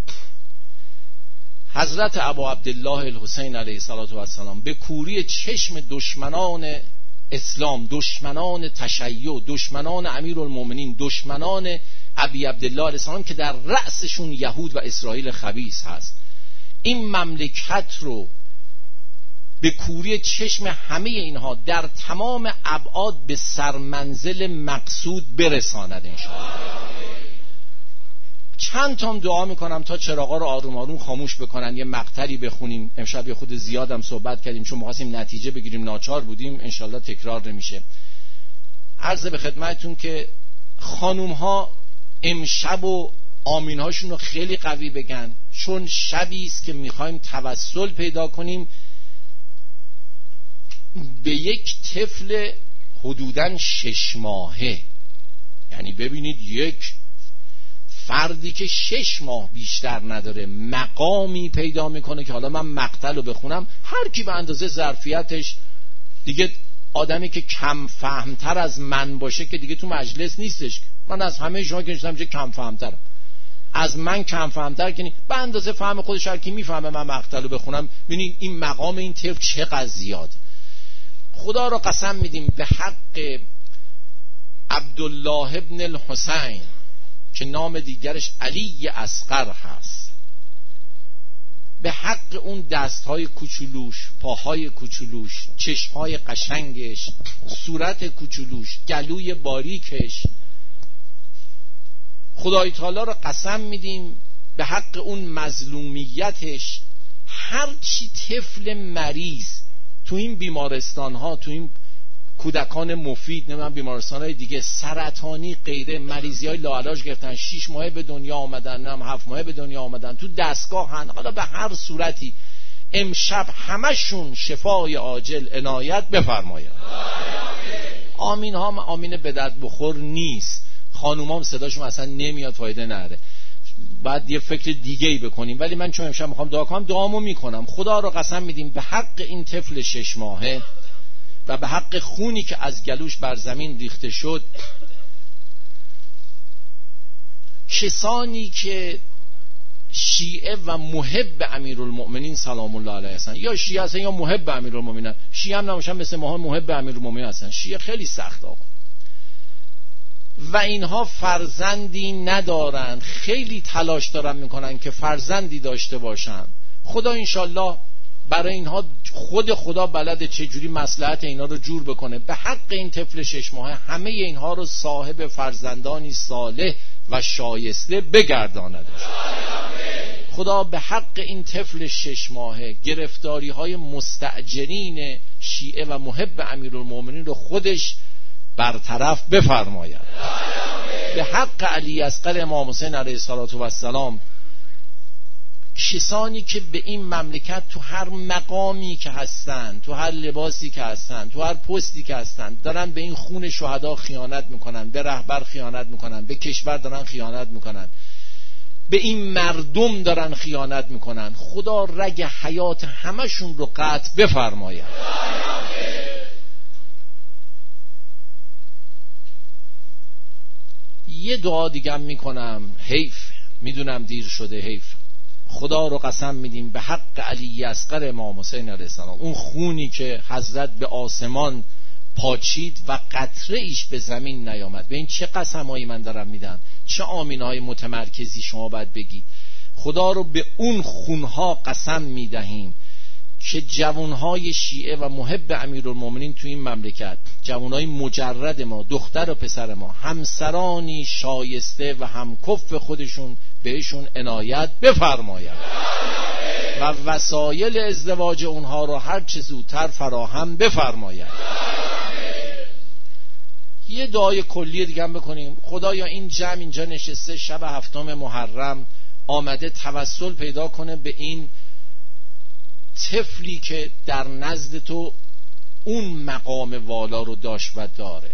حضرت ابا عبدالله الحسین علیه السلام به کوری چشم دشمنان اسلام، دشمنان تشیع، دشمنان امیرالمومنین، دشمنان ابی عبدالله علیه السلام که در رأسشون یهود و اسرائیل خبیث هست، این مملکت رو به کوری چشم همه اینها در تمام ابعاد به سرمنزل مقصود برساند انشاءالله. چند تام دعا میکنم تا چراغا رو آروم آروم خاموش بکنن، یه مقطعی بخونیم. امشب یه خود زیادم صحبت کردیم چون می‌خواستیم نتیجه بگیریم، ناچار بودیم، انشالله تکرار نمیشه. عرض به خدمتتون که خانوم ها امشب و آمین هاشون رو خیلی قوی بگن، چون شبی است که میخوایم توسل پیدا کنیم به یک طفل حدوداً شش ماهه. یعنی ببینید یک فردی که شش ماه بیشتر نداره مقامی پیدا میکنه که حالا من مقتل رو بخونم، هر کی به اندازه ظرفیتش، دیگه آدمی که کم فهمتر از من باشه که دیگه تو مجلس نیستش. من از همه شما که نشستم چه کم فهمترم، از من کم فهمتر که به اندازه فهم خودش هر کی میفهمه من مقتل رو بخونم. ببینید این مقام این طفل چقدر زیاد. خدا رو قسم میدیم به حق عبدالله ابن الحسین که نام دیگرش علی اصغر هست، به حق اون دستهای کوچولوش، پاهای کوچولوش، چشمهای قشنگش، صورت کوچولوش، گلوی باریکش، خدای تعالی رو قسم میدیم به حق اون مظلومیتش. هرچی طفل مریض تو این بیمارستان ها، تو این کودکان مفید، نمیدونم بیمارستان های دیگه، سرطانی غیره، مریضی های لاعلاج گرفتن، شیش ماهه به دنیا آمدن، نم هفت ماهه به دنیا آمدن، تو دستگاه هن، حالا به هر صورتی امشب همشون شفای عاجل عنایت بفرماید. آمین ها آمین به درد بخور نیست. خانومام صداشون اصلا نمیاد، فایده نداره، بعد یه فکر دیگه ای بکنیم. ولی من چون امشب میخوام دعا کنم دعامو میکنم. خدا رو قسم میدیم به حق این طفل شش ماهه و به حق خونی که از گلوش بر زمین ریخته شد، کسانی که شیعه و محب امیرالمؤمنین سلام الله علیه هستن، یا شیعه هستن یا محب امیرالمؤمنین، شیعه هم نباشن مثل ما محب امیرالمؤمنین هستن. شیعه خیلی سخت آقا و اینها فرزندی ندارن، خیلی تلاش دارن میکنن که فرزندی داشته باشن. خدا انشالله برای اینها خود خدا بلده چجوری مصلحت اینا رو جور بکنه. به حق این طفل شش ماهه همه اینها رو صاحب فرزندانی صالح و شایسته بگرداند. خدا به حق این طفل شش ماهه گرفتاری های مستأجرین شیعه و محب امیرالمومنین رو خودش برطرف بفرماید. به حق علی اصغر امام حسین علیه السلام کسانی که به این مملکت تو هر مقامی که هستن، تو هر لباسی که هستن، تو هر پستی که هستن، دارن به این خون شهدا خیانت میکنن، به رهبر خیانت میکنن، به کشور دارن خیانت میکنن، به این مردم دارن خیانت میکنن. خدا رگ حیات همشون رو قطع بفرماید. یه دعا دیگه میکنم، حیف میدونم دیر شده، حیف. خدا رو قسم میدیم به حق علی اصغر امام حسین علیه السلام، اون خونی که حضرت به آسمان پاچید و قطره ایش به زمین نیامد، به این چه قسمایی من دارم میدم، چه آمینهای متمرکزی شما باید بگید. خدا رو به اون خونها قسم میدهیم که جوانهای شیعه و محب امیرالمومنین تو این مملکت، جوانهای مجرد ما، دختر و پسر ما، همسرانی شایسته و همکف خودشون بهشون عنایت بفرماید و وسایل ازدواج اونها رو هر چه زودتر فراهم بفرماید. یه دعای کلی دیگه هم بکنیم. خدایا این جمع اینجا نشسته شب هفتم محرم آمده توسل پیدا کنه به این طفلی که در نزد تو اون مقام والا رو داشت و داره.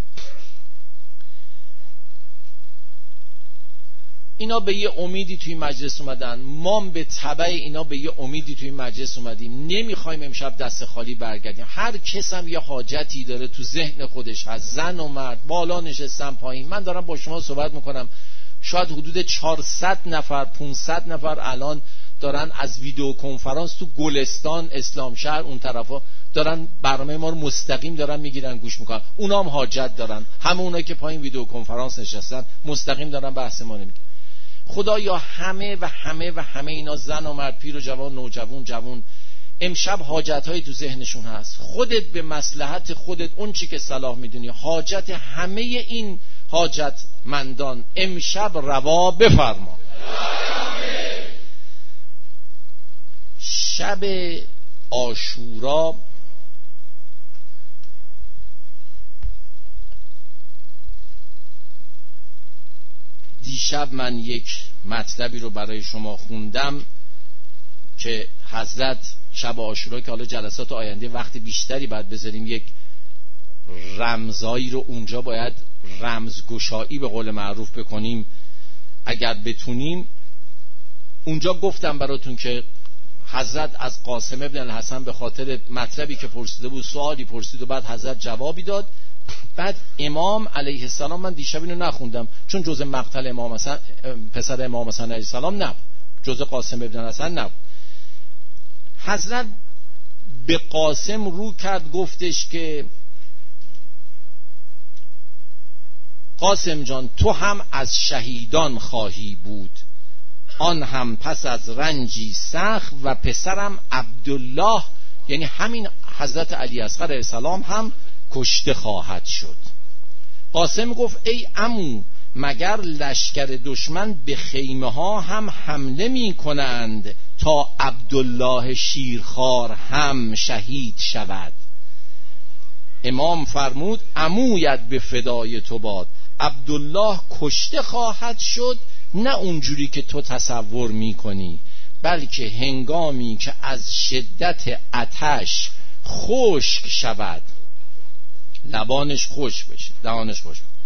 اینا به یه امیدی توی مجلس اومدن، ما به تبع اینا به یه امیدی توی مجلس اومدیم. نمیخوایم امشب دست خالی برگردیم. هر کس هم یه حاجتی داره تو ذهن خودش هست، زن و مرد، بالا نشستن پایین. من دارم با شما صحبت میکنم، شاید حدود چهارصد نفر پانصد نفر الان دارن از ویدیو کنفرانس تو گلستان اسلام شهر اون طرفا دارن برنامه ما رو مستقیم دارن میگیرن گوش میکنن. اونا هم حاجت دارن، همه اونایی که پایین ویدیو کنفرانس نشستن مستقیم دارن بحث ما رو میگیرن. خدایا همه و همه و همه اینا، زن و مرد، پیر و جوان، نوجوان، جوان، امشب حاجت هایی تو ذهنشون هست. خودت به مصلحت خودت اون چی که صلاح میدونی حاجت همه این حاجت مندان امشب روا بفرما. شب عاشورا دیشب من یک مطلبی رو برای شما خوندم که حضرت شب عاشورا که حالا جلسات آینده وقت بیشتری باید بذاریم، یک رمزایی رو اونجا باید رمزگشایی به قول معروف بکنیم اگر بتونیم. اونجا گفتم براتون که حضرت از قاسم ابن الحسن به خاطر مطلبی که پرسیده بود سوالی پرسید و بعد حضرت جوابی داد. بعد امام علیه السلام، من دیشب اینو نخوندم چون جزء مقتل امام حسن پسر امام حسن علیه السلام نبود، جزء قاسم ابن الحسن نبود. حضرت به قاسم رو کرد، گفتش که قاسم جان تو هم از شهیدان خواهی بود، آن هم پس از رنجی سخت، و پسرم عبدالله یعنی همین حضرت علی اصغر علیه السلام هم کشته خواهد شد. قاسم گفت ای عمو مگر لشکر دشمن به خیمه ها هم حمله می کنند تا عبدالله شیرخوار هم شهید شود؟ امام فرمود عمویت به فدای تو باد، عبدالله کشته خواهد شد، نه اونجوری که تو تصور می کنی، بلکه هنگامی که از شدت آتش خشک شود، لبانش خوش بشه، دهانش خوش بشه.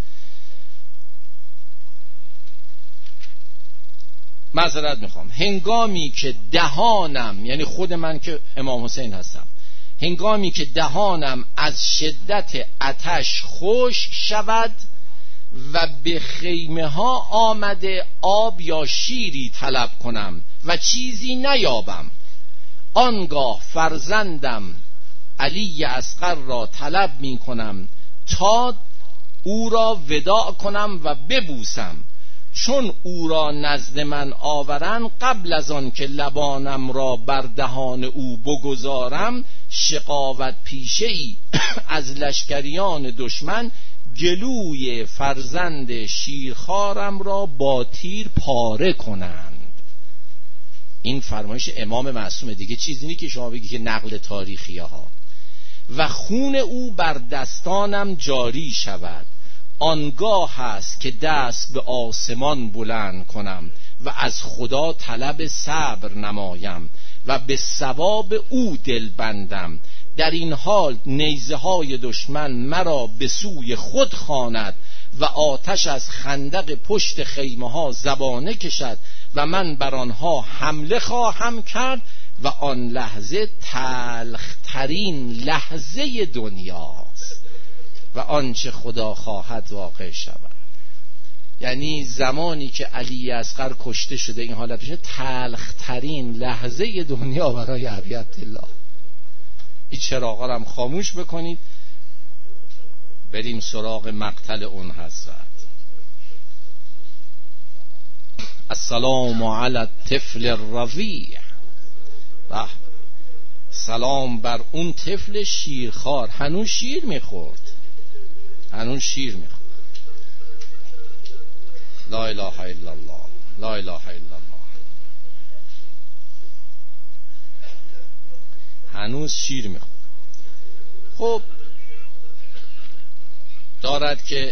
معذرت میخوام، هنگامی که دهانم، یعنی خود من که امام حسین هستم، هنگامی که دهانم از شدت آتش خشک شود و به خیمه ها آمده آب یا شیری طلب کنم و چیزی نیابم، آنگاه فرزندم علی اصغر را طلب می کنم تا او را وداع کنم و ببوسم، چون او را نزد من آورن، قبل از آن که لبانم را بر دهان او بگذارم، شقاوت پیشه ای از لشکریان دشمن، گلوی فرزند شیرخوارم را با تیر پاره کنند. این فرمایش امام معصومه، دیگه چیزی نیست که شما بگی که نقل تاریخیه ها. و خون او بر دستانم جاری شود، آنگاه هست که دست به آسمان بلند کنم و از خدا طلب صبر نمایم و به ثواب او دل بندم. در این حال نیزه های دشمن مرا به سوی خود خواند و آتش از خندق پشت خیمه ها زبانه کشد و من بر آنها حمله خواهم کرد و آن لحظه تلخترین لحظه دنیاست و آنچه خدا خواهد واقع شود. یعنی زمانی که علی اصغر کشته شده این حالت بشه، تلخترین لحظه دنیا برای عریت الله. این چراغا رو هم خاموش بکنید، بریم سراغ مقتل اون حضرت. السلام علی الطفل الرضیع. سلام بر اون طفل شیرخوار، هنوز شیر میخورد، هنوز شیر میخورد. لا اله الا الله، لا اله الا الله. هنوز شیر میخورد. خب دارد که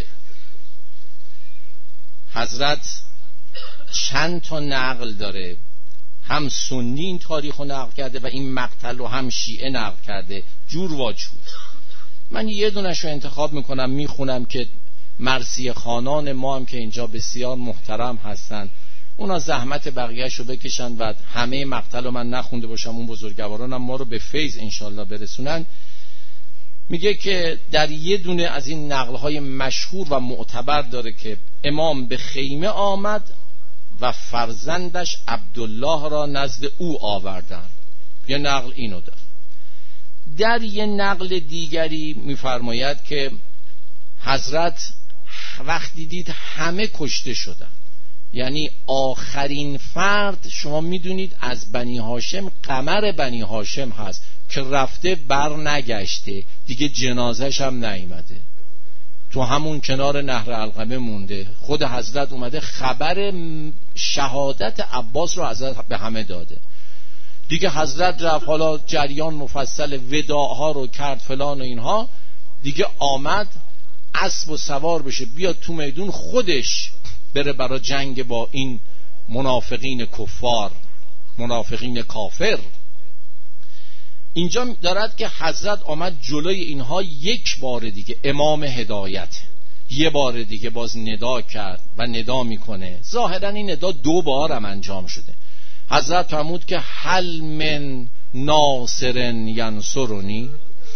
حضرت چند تا نقل داره، هم سنی این تاریخ رو نقل کرده و این مقتل رو هم شیعه نقل کرده، جور و جور. من یه دونش رو انتخاب میکنم میخونم که مرثیه خوانان ما هم که اینجا بسیار محترم هستن، اونا زحمت بقیهش رو بکشن و همه مقتل رو من نخونده باشم، اون بزرگوارانم ما رو به فیض انشالله برسونن. میگه که در یه دونه از این نقلهای مشهور و معتبر داره که امام به خیمه آمد و فرزندش عبدالله را نزد او آوردن. یه نقل اینو داره. در یه نقل دیگری میفرماید که حضرت وقتی دید همه کشته شدن، یعنی آخرین فرد، شما میدونید از بنی هاشم قمر بنی هاشم هست که رفته بر نگشته دیگه، جنازش هم نیامده، تو همون کنار نهر علقمه مونده. خود حضرت اومده خبر شهادت عباس رو حضرت به همه داده دیگه. حضرت رفت، حالا جریان مفصل وداعها رو کرد فلان و اینها، دیگه آمد اسب و سوار بشه بیاد تو میدون، خودش بره برای جنگ با این منافقین کفار، منافقین کافر. اینجا دارد که حضرت آمد جلوی اینها یک بار دیگه، امام هدایت یه بار دیگه باز ندا کرد و ندا میکنه. ظاهرا این ندا دو بار هم انجام شده. حضرت فرمود که هل من ناصر ینصرنی.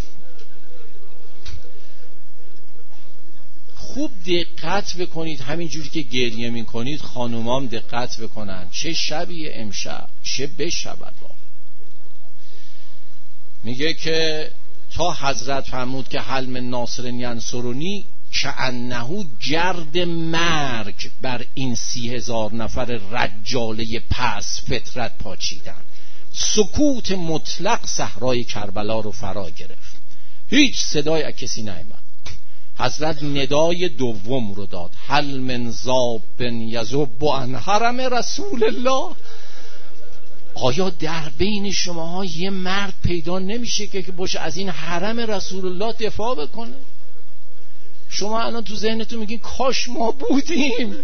خوب دقت بکنید، همینجوری که گریه میکنید خانومام دقت بکنن، چه شبیه امشب، چه بشود. میگه که تا حضرت فرمود که هل من ناصر ینصرنی، کأنه گرد مرگ بر این سی هزار نفر رجاله پس فطرت پاچیدن. سکوت مطلق صحرای کربلا رو فرا گرفت، هیچ صدای از کسی نیامد. حضرت ندای دوم رو داد، هل من ذاب یذب عن حرم رسول الله. آیا در بین شماها یه مرد پیدا نمیشه که باشه از این حرم رسول الله دفاع بکنه؟ شما الان تو ذهنتون میگین کاش ما بودیم.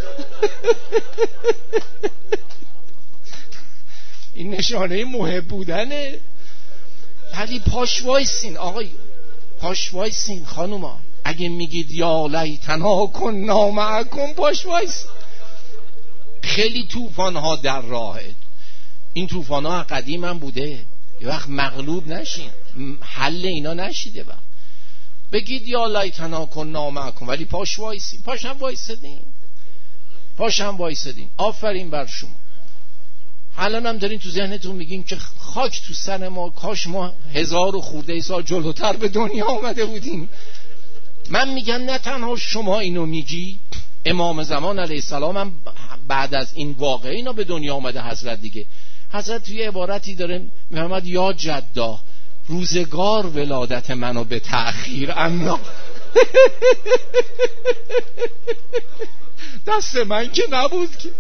این نشانه محب بودنه. ولی پاش وایسین آقای، پاش وایسین خانوما. اگه میگید یا لیتنا کنا معکم، پاش وایسین. خیلی طوفان ها در راهه. این طوفان ها قدیم هم بوده، یه وقت مغلوب نشین، حل اینا نشیده. وقت بگید یا لیتنا کنا معکم ولی پاش وایسین. پاش هم وایسدین، پاش هم وایسدین. آفرین بر شما. الان هم دارین تو ذهنتون میگین که خاک تو سر ما، کاش ما هزار و خورده سال جلوتر به دنیا آمده بودیم. من میگم نه تنها شما اینو میگی، امام زمان علیه السلام هم بعد از این واقعه اینا به دنیا آمده حضرت دیگه. حضرت توی عبارتی داره میفرماد یا جدا روزگار ولادت منو به تأخیر انداخت. دست من که نبود که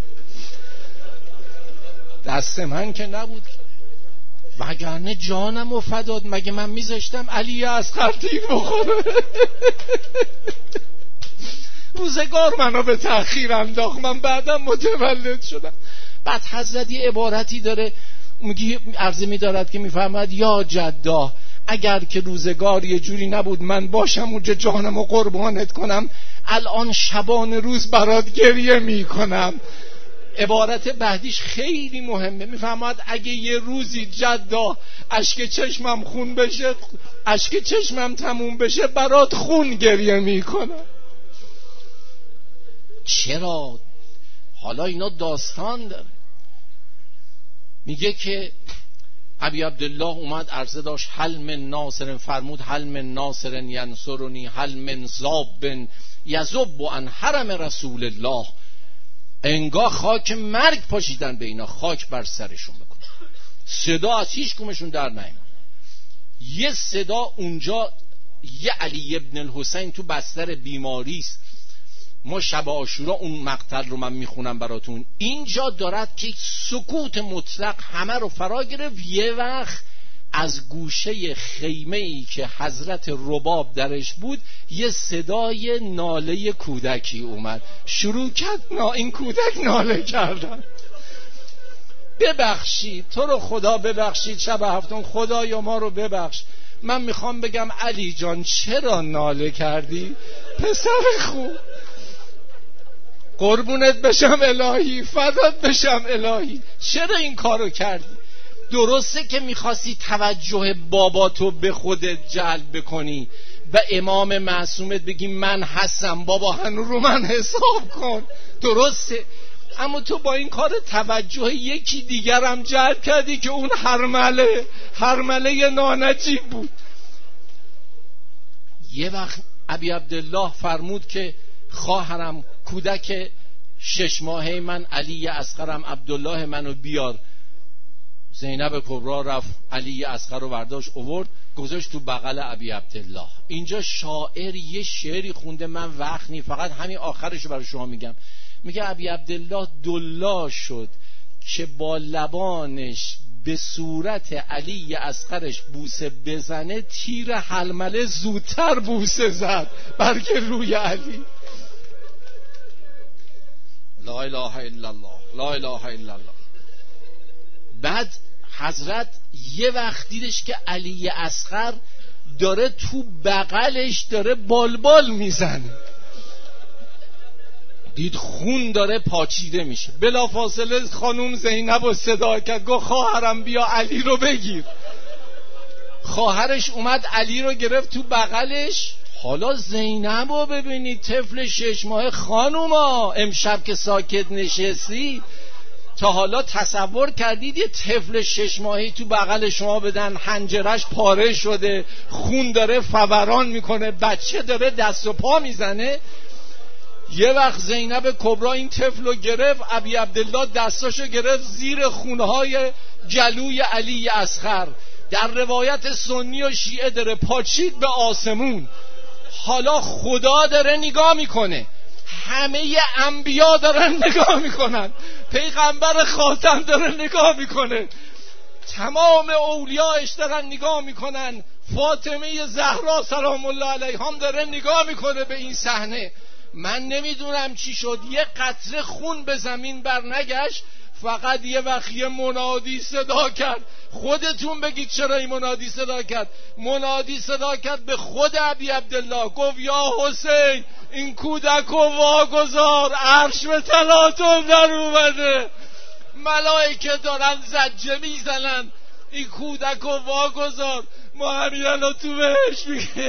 دست من که نبود که وگرنه جانم و فداد، مگه من میذاشتم علی اصغر تیر بخوره؟ روزگار منو به تأخیر انداخت، من بعدم متولد شدم. بعد حضرت یه عبارتی داره میگه، عرضه میدارد که میفهمد یا جدا اگر که روزگار یه جوری نبود من باشم اونجا جانم و قربانت کنم، الان شبان روز برات گریه میکنم. عبارت بعدیش خیلی مهمه، میفهمد اگه یه روزی جدا اشک چشمم خون بشه، اشک چشمم تموم بشه، برات خون گریه میکنم. چرا؟ حالا اینا داستان داره. میگه که ابی عبدالله اومد عرضه داشت هل من ناصر، فرمود هل من ناصر ینصرنی هل من ذاب یذب عن حرم رسول الله. انگاه خاک مرگ پاشیدن به اینا، خاک بر سرشون بکن. صدا از هیچ کمشون در نیامد. یه صدا اونجا، یه علی ابن الحسین تو بستر بیماری است. ما شب عاشورا اون مقتل رو من میخونم براتون. اینجا دارد که سکوت مطلق همه رو فرا گرفت. یه وقت از گوشه خیمه ای که حضرت رباب درش بود یه صدای ناله کودکی اومد، شروع کرد نا این کودک ناله کردن. ببخشید تو رو خدا ببخشید، شب هفتم خدایا ما رو ببخش. من میخوام بگم علی جان چرا ناله کردی؟ پسر خوب، قربونت بشم الهی، فدات بشم الهی، چرا این کارو کردی؟ درسته که میخواستی توجه باباتو به خودت جلب بکنی و امام معصومت بگی من هستم بابا هنو رو من حساب کن، درسته، اما تو با این کار توجه یکی دیگرم جلب کردی که اون هرمله هرمله نانجیب بود. یه وقت ابی عبدالله فرمود که خواهرم کودک شش ماهه من علی اصغرم عبدالله منو بیار. زینب کبرا رفت علی اصغر رو برداشت آورد گذاشت تو بغل ابی عبدالله. اینجا شاعر یه شعری خونده، من وقت نی، فقط همین آخرشو برای شما میگم. میگه ابی عبدالله دلا شد که با لبانش به صورت علی اصغرش بوسه بزنه، تیر حلمله زودتر بوسه زد بلکه روی علی. لا اله الا الله، لا اله الا الله. بعد حضرت یه وقت دیدش که علی اصغر داره تو بغلش داره بالبال میزنه، دید خون داره پاچیده میشه. بلافاصله خانوم زینب رو صدا کرد، گفت خواهرم بیا علی رو بگیر. خواهرش اومد علی رو گرفت تو بغلش. حالا زینب رو ببینید، طفل شش ماه. خانوما امشب که ساکت نشستی تا حالا تصور کردید یه طفل شش ماهی تو بغل شما بدن، حنجرش پاره شده، خون داره فوران میکنه، بچه داره دست و پا میزنه؟ یه وقت زینب کبرا این طفل رو گرفت، ابی عبدالله دستاشو گرفت زیر خونهای گلوی علی اصغر. در روایت سنی و شیعه داره پاچید به آسمون. حالا خدا داره نگاه میکنه، همه انبیا دارن نگاه میکنن، پیغمبر خاتم داره نگاه میکنه، تمام اولیاءش دارن نگاه میکنن، فاطمه زهرا سلام الله علیها هم داره نگاه میکنه به این صحنه. من نمیدونم چی شد، یه قطره خون به زمین بر نگشت، فقط یه وقت یه منادی صدا کرد. خودتون بگید چرا این منادی صدا کرد. منادی صدا کرد به خود ابی عبدالله، گفت یا حسین این کودک رو واگذار، عرش به تلاطم در اومده، ملائکه دارن زجه میزنن، این کودک رو واگذار، ما همین الان تو بهش میگه.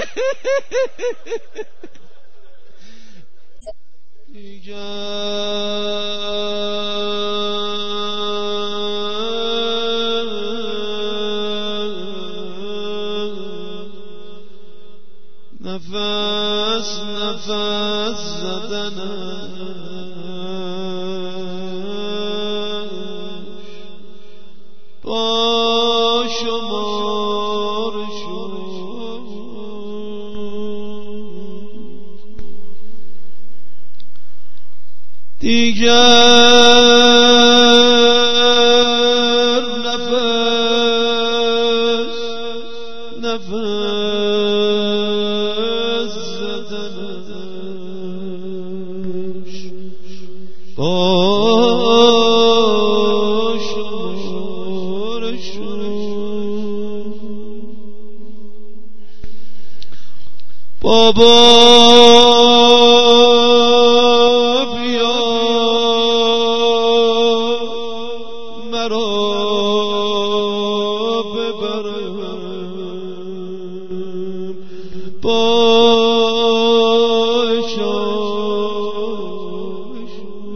نفس نفس زدنم دیگر نفس نفس زدنش با بابا بیا مرا ببرم باشم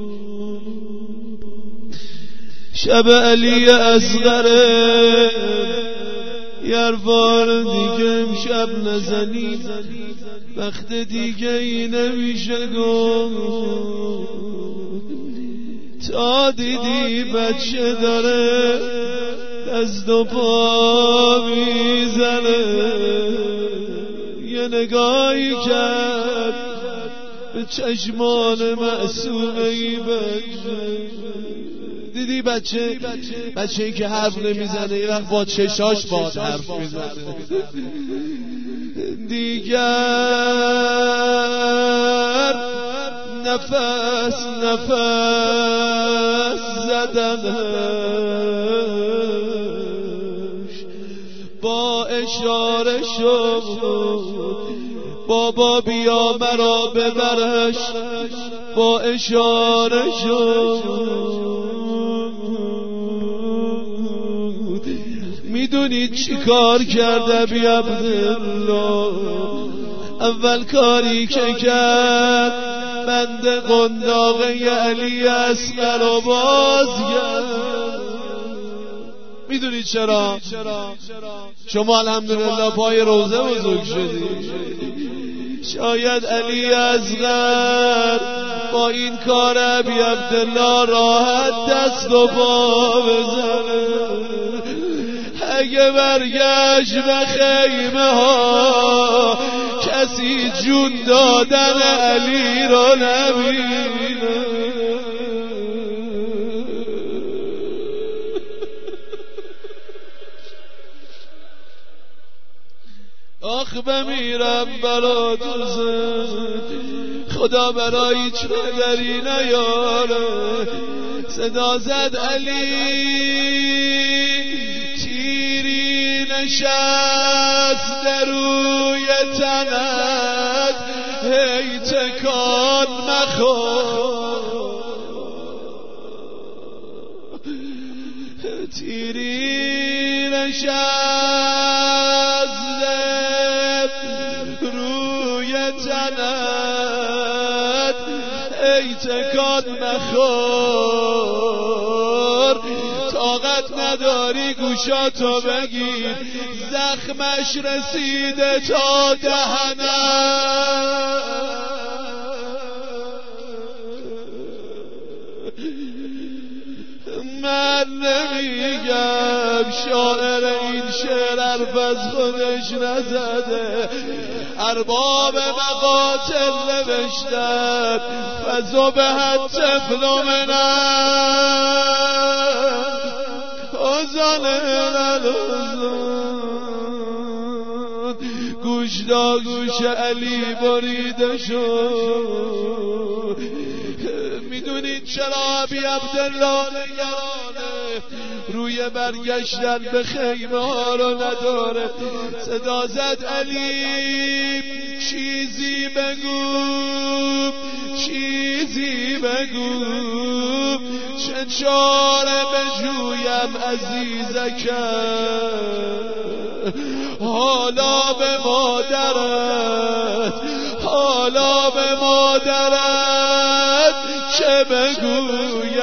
شب علی اصغره یه بار دیگه امشب نزنی وقت دیگه ای نمیشه گفت تا دیدی بچه داره دست و پا میزنه یه نگاهی کرد به چشمان معصومه ای بچه دیدی بچه بچه ای که حرف نمیزنه یه وقت با چشاش باد حرف میزنه دیگر نفس نفس زدنش با اشاره شد بابا بیا مرا ببرش با اشاره شد میدونید چی کار کرده بی عبدالله اول کاری که کرد بند قنداقه علی اصغر رو باز کرد میدونید چرا؟ شما الحمدلله پای روزه بزرگ شدید شاید علی اصغر با این کار بی عبدالله راحت دست و پا بزنه اگه برگشت به خیمه ها کسی جون دادن علی رو نبینه آخ بمیرم برا دوزد خدا برای هیچ پدری نیاره صدا زد علی نشست روی تنت هی تکان مخور تیری نشست روی تنت هی تکان مخور طاقت نداری گوشاتو بگیر زخمش رسیده تا دهنم من نمیگم شاعر این شعر حرف از خودش نزده ارباب مقاتل نوشتن فزو به حد طفل منم ازان الالوزون گوش دا گوش علی بریده شد میدونید چرا بی عبدالله نگرانه روی برگشتن به خیمه ها رو نداره صدا زد علی چیزی بگو چیزی بگو چه چاره بجویم عزیزکم حالا به مادرت حالا به مادرت چه بگویم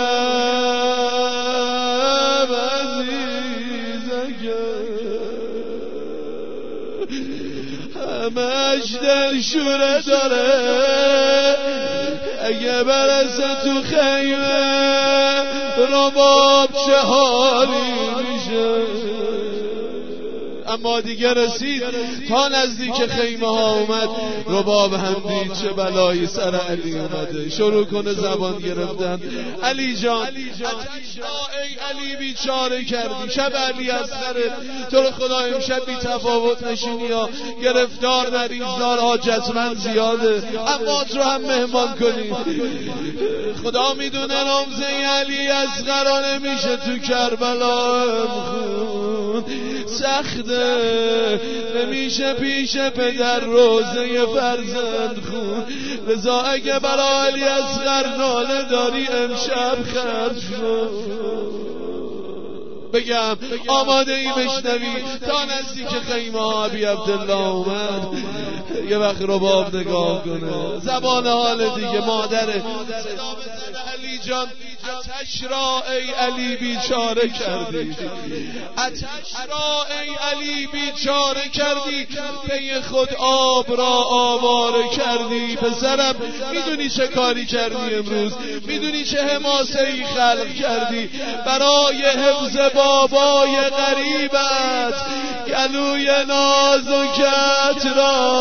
همش دلشوره داره اگه برسه تو خیمه رباب چه حالی میشه اما دیگه رسید تا نزدیک خیمه ها اومد، رباب هم دید چه بلایی سر علی اومده، شروع کنه زبان گرفتن. علی جان ای علی بیچاره کردی، شب علی اصغر تو رو خدا امشب بی تفاوت نشینی یا گرفتار نریزدار حاجتمند زیاده، اما تو هم مهمان کنی. خدا میدونه رمزه علی اصغر نمیشه تو کربلا خون سخته، نمیشه پیش پدر روزه فرزند خون، لذا اگه برا علی اصغر ناله داری امشب خرج شد. بگم آماده ای بشنوی تا نزدیک خیمه ها ابی عبدالله اومد، یه وقت رباب نگاه کنه، زبان حال دیگه مادره، صدا بزنه علی جان آتش را ای علی بیچاره کردی، آتش را ای علی بیچاره کردی، پی خود آب را آواره کردی. پسرم میدونی چه کاری کردی امروز، میدونی چه حماسه ای خلق کردی برای حفظ بابای غریبت، گلوی نازکت را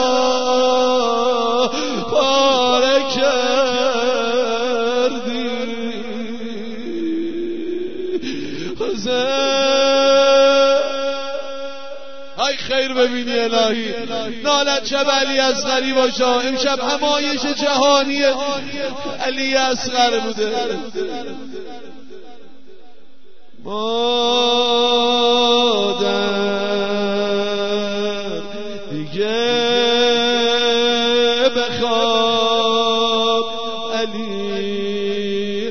پاره کردی. ای خیر ببینی الهی، نالت شب علی اصغری باشه، امشب همایش جهانی علی اصغر بوده. مادر دیگه بخواب علی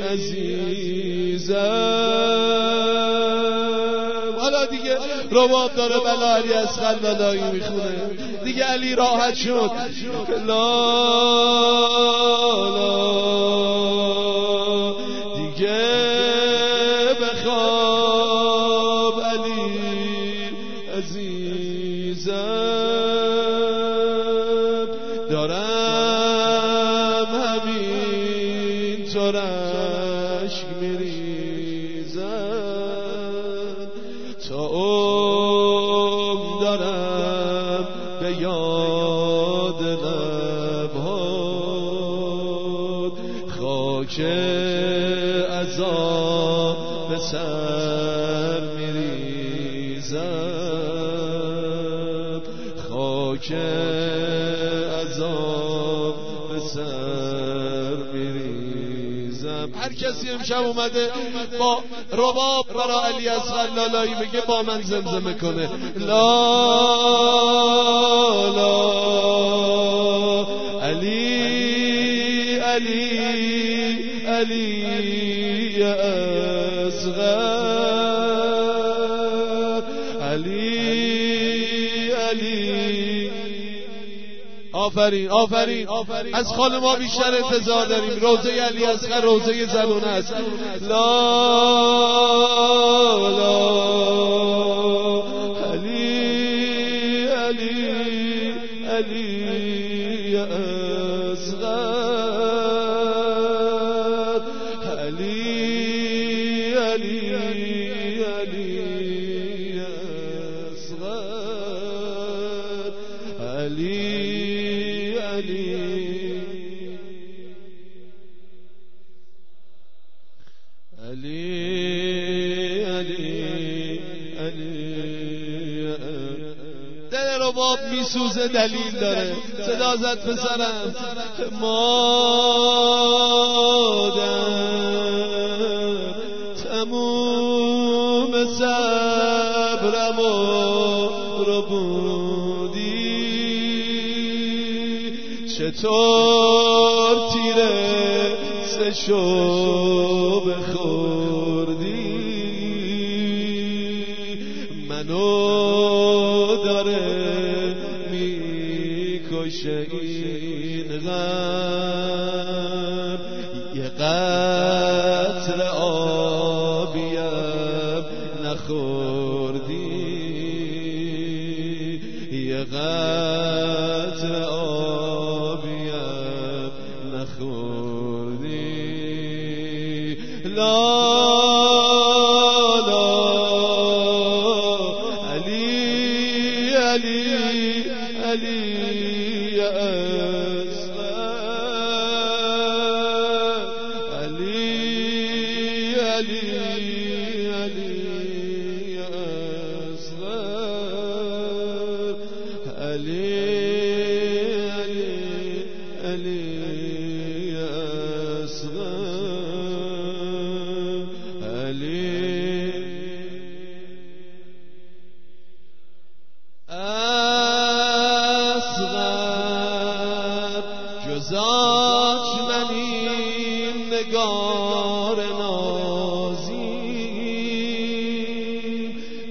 عزیزم، حالا دیگه رباب داره بلا علی اصغر بلایی میخونه دیگه، علی راحت شد. لا لا دیگه بخواب علی عزیزم، دارم همین طور اشک میریزم، تا عمر دارم به یاد لبهات، خاک عذاب به سر میریزم، خاک عذاب به سر میریزم. هر کسی امشب اومده با رباب برا علی اصغر لالایی بگه با من زمزمه کنه، لا لا علی علی علی اصغر، علی علی. آفرین آفرین از خال ما بیشتر انتظار داریم. روزه علی اصغر روزه زبونه است. لا لا علی علی علی اصغر، علی علی علی اصغر، علی علی علی علی علی. دل رباب میسوزه دلیل داره، صدا زد پسرم مادر تموم صبرم رو بودی، چطور تیره سشو بخوردی، منو داره میکشه این غم، یه قطره آبیم نخوردی، یه قطره آبیم نخوردی. لا لا علی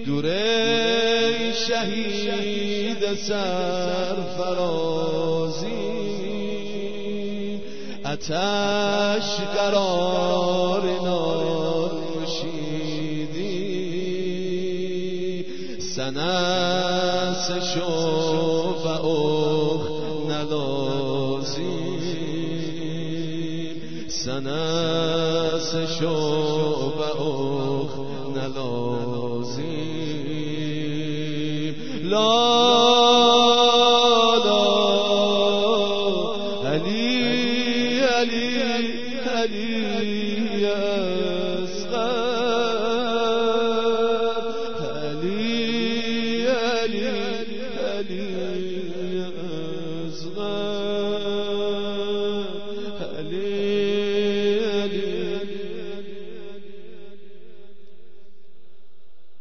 دوره شهید سرفرازی آتش قرار نار نوشیدی سنس شو و اخ نلازی سنس شو و اخ نلازی لا لا علی علی علی اصغر علی علی علی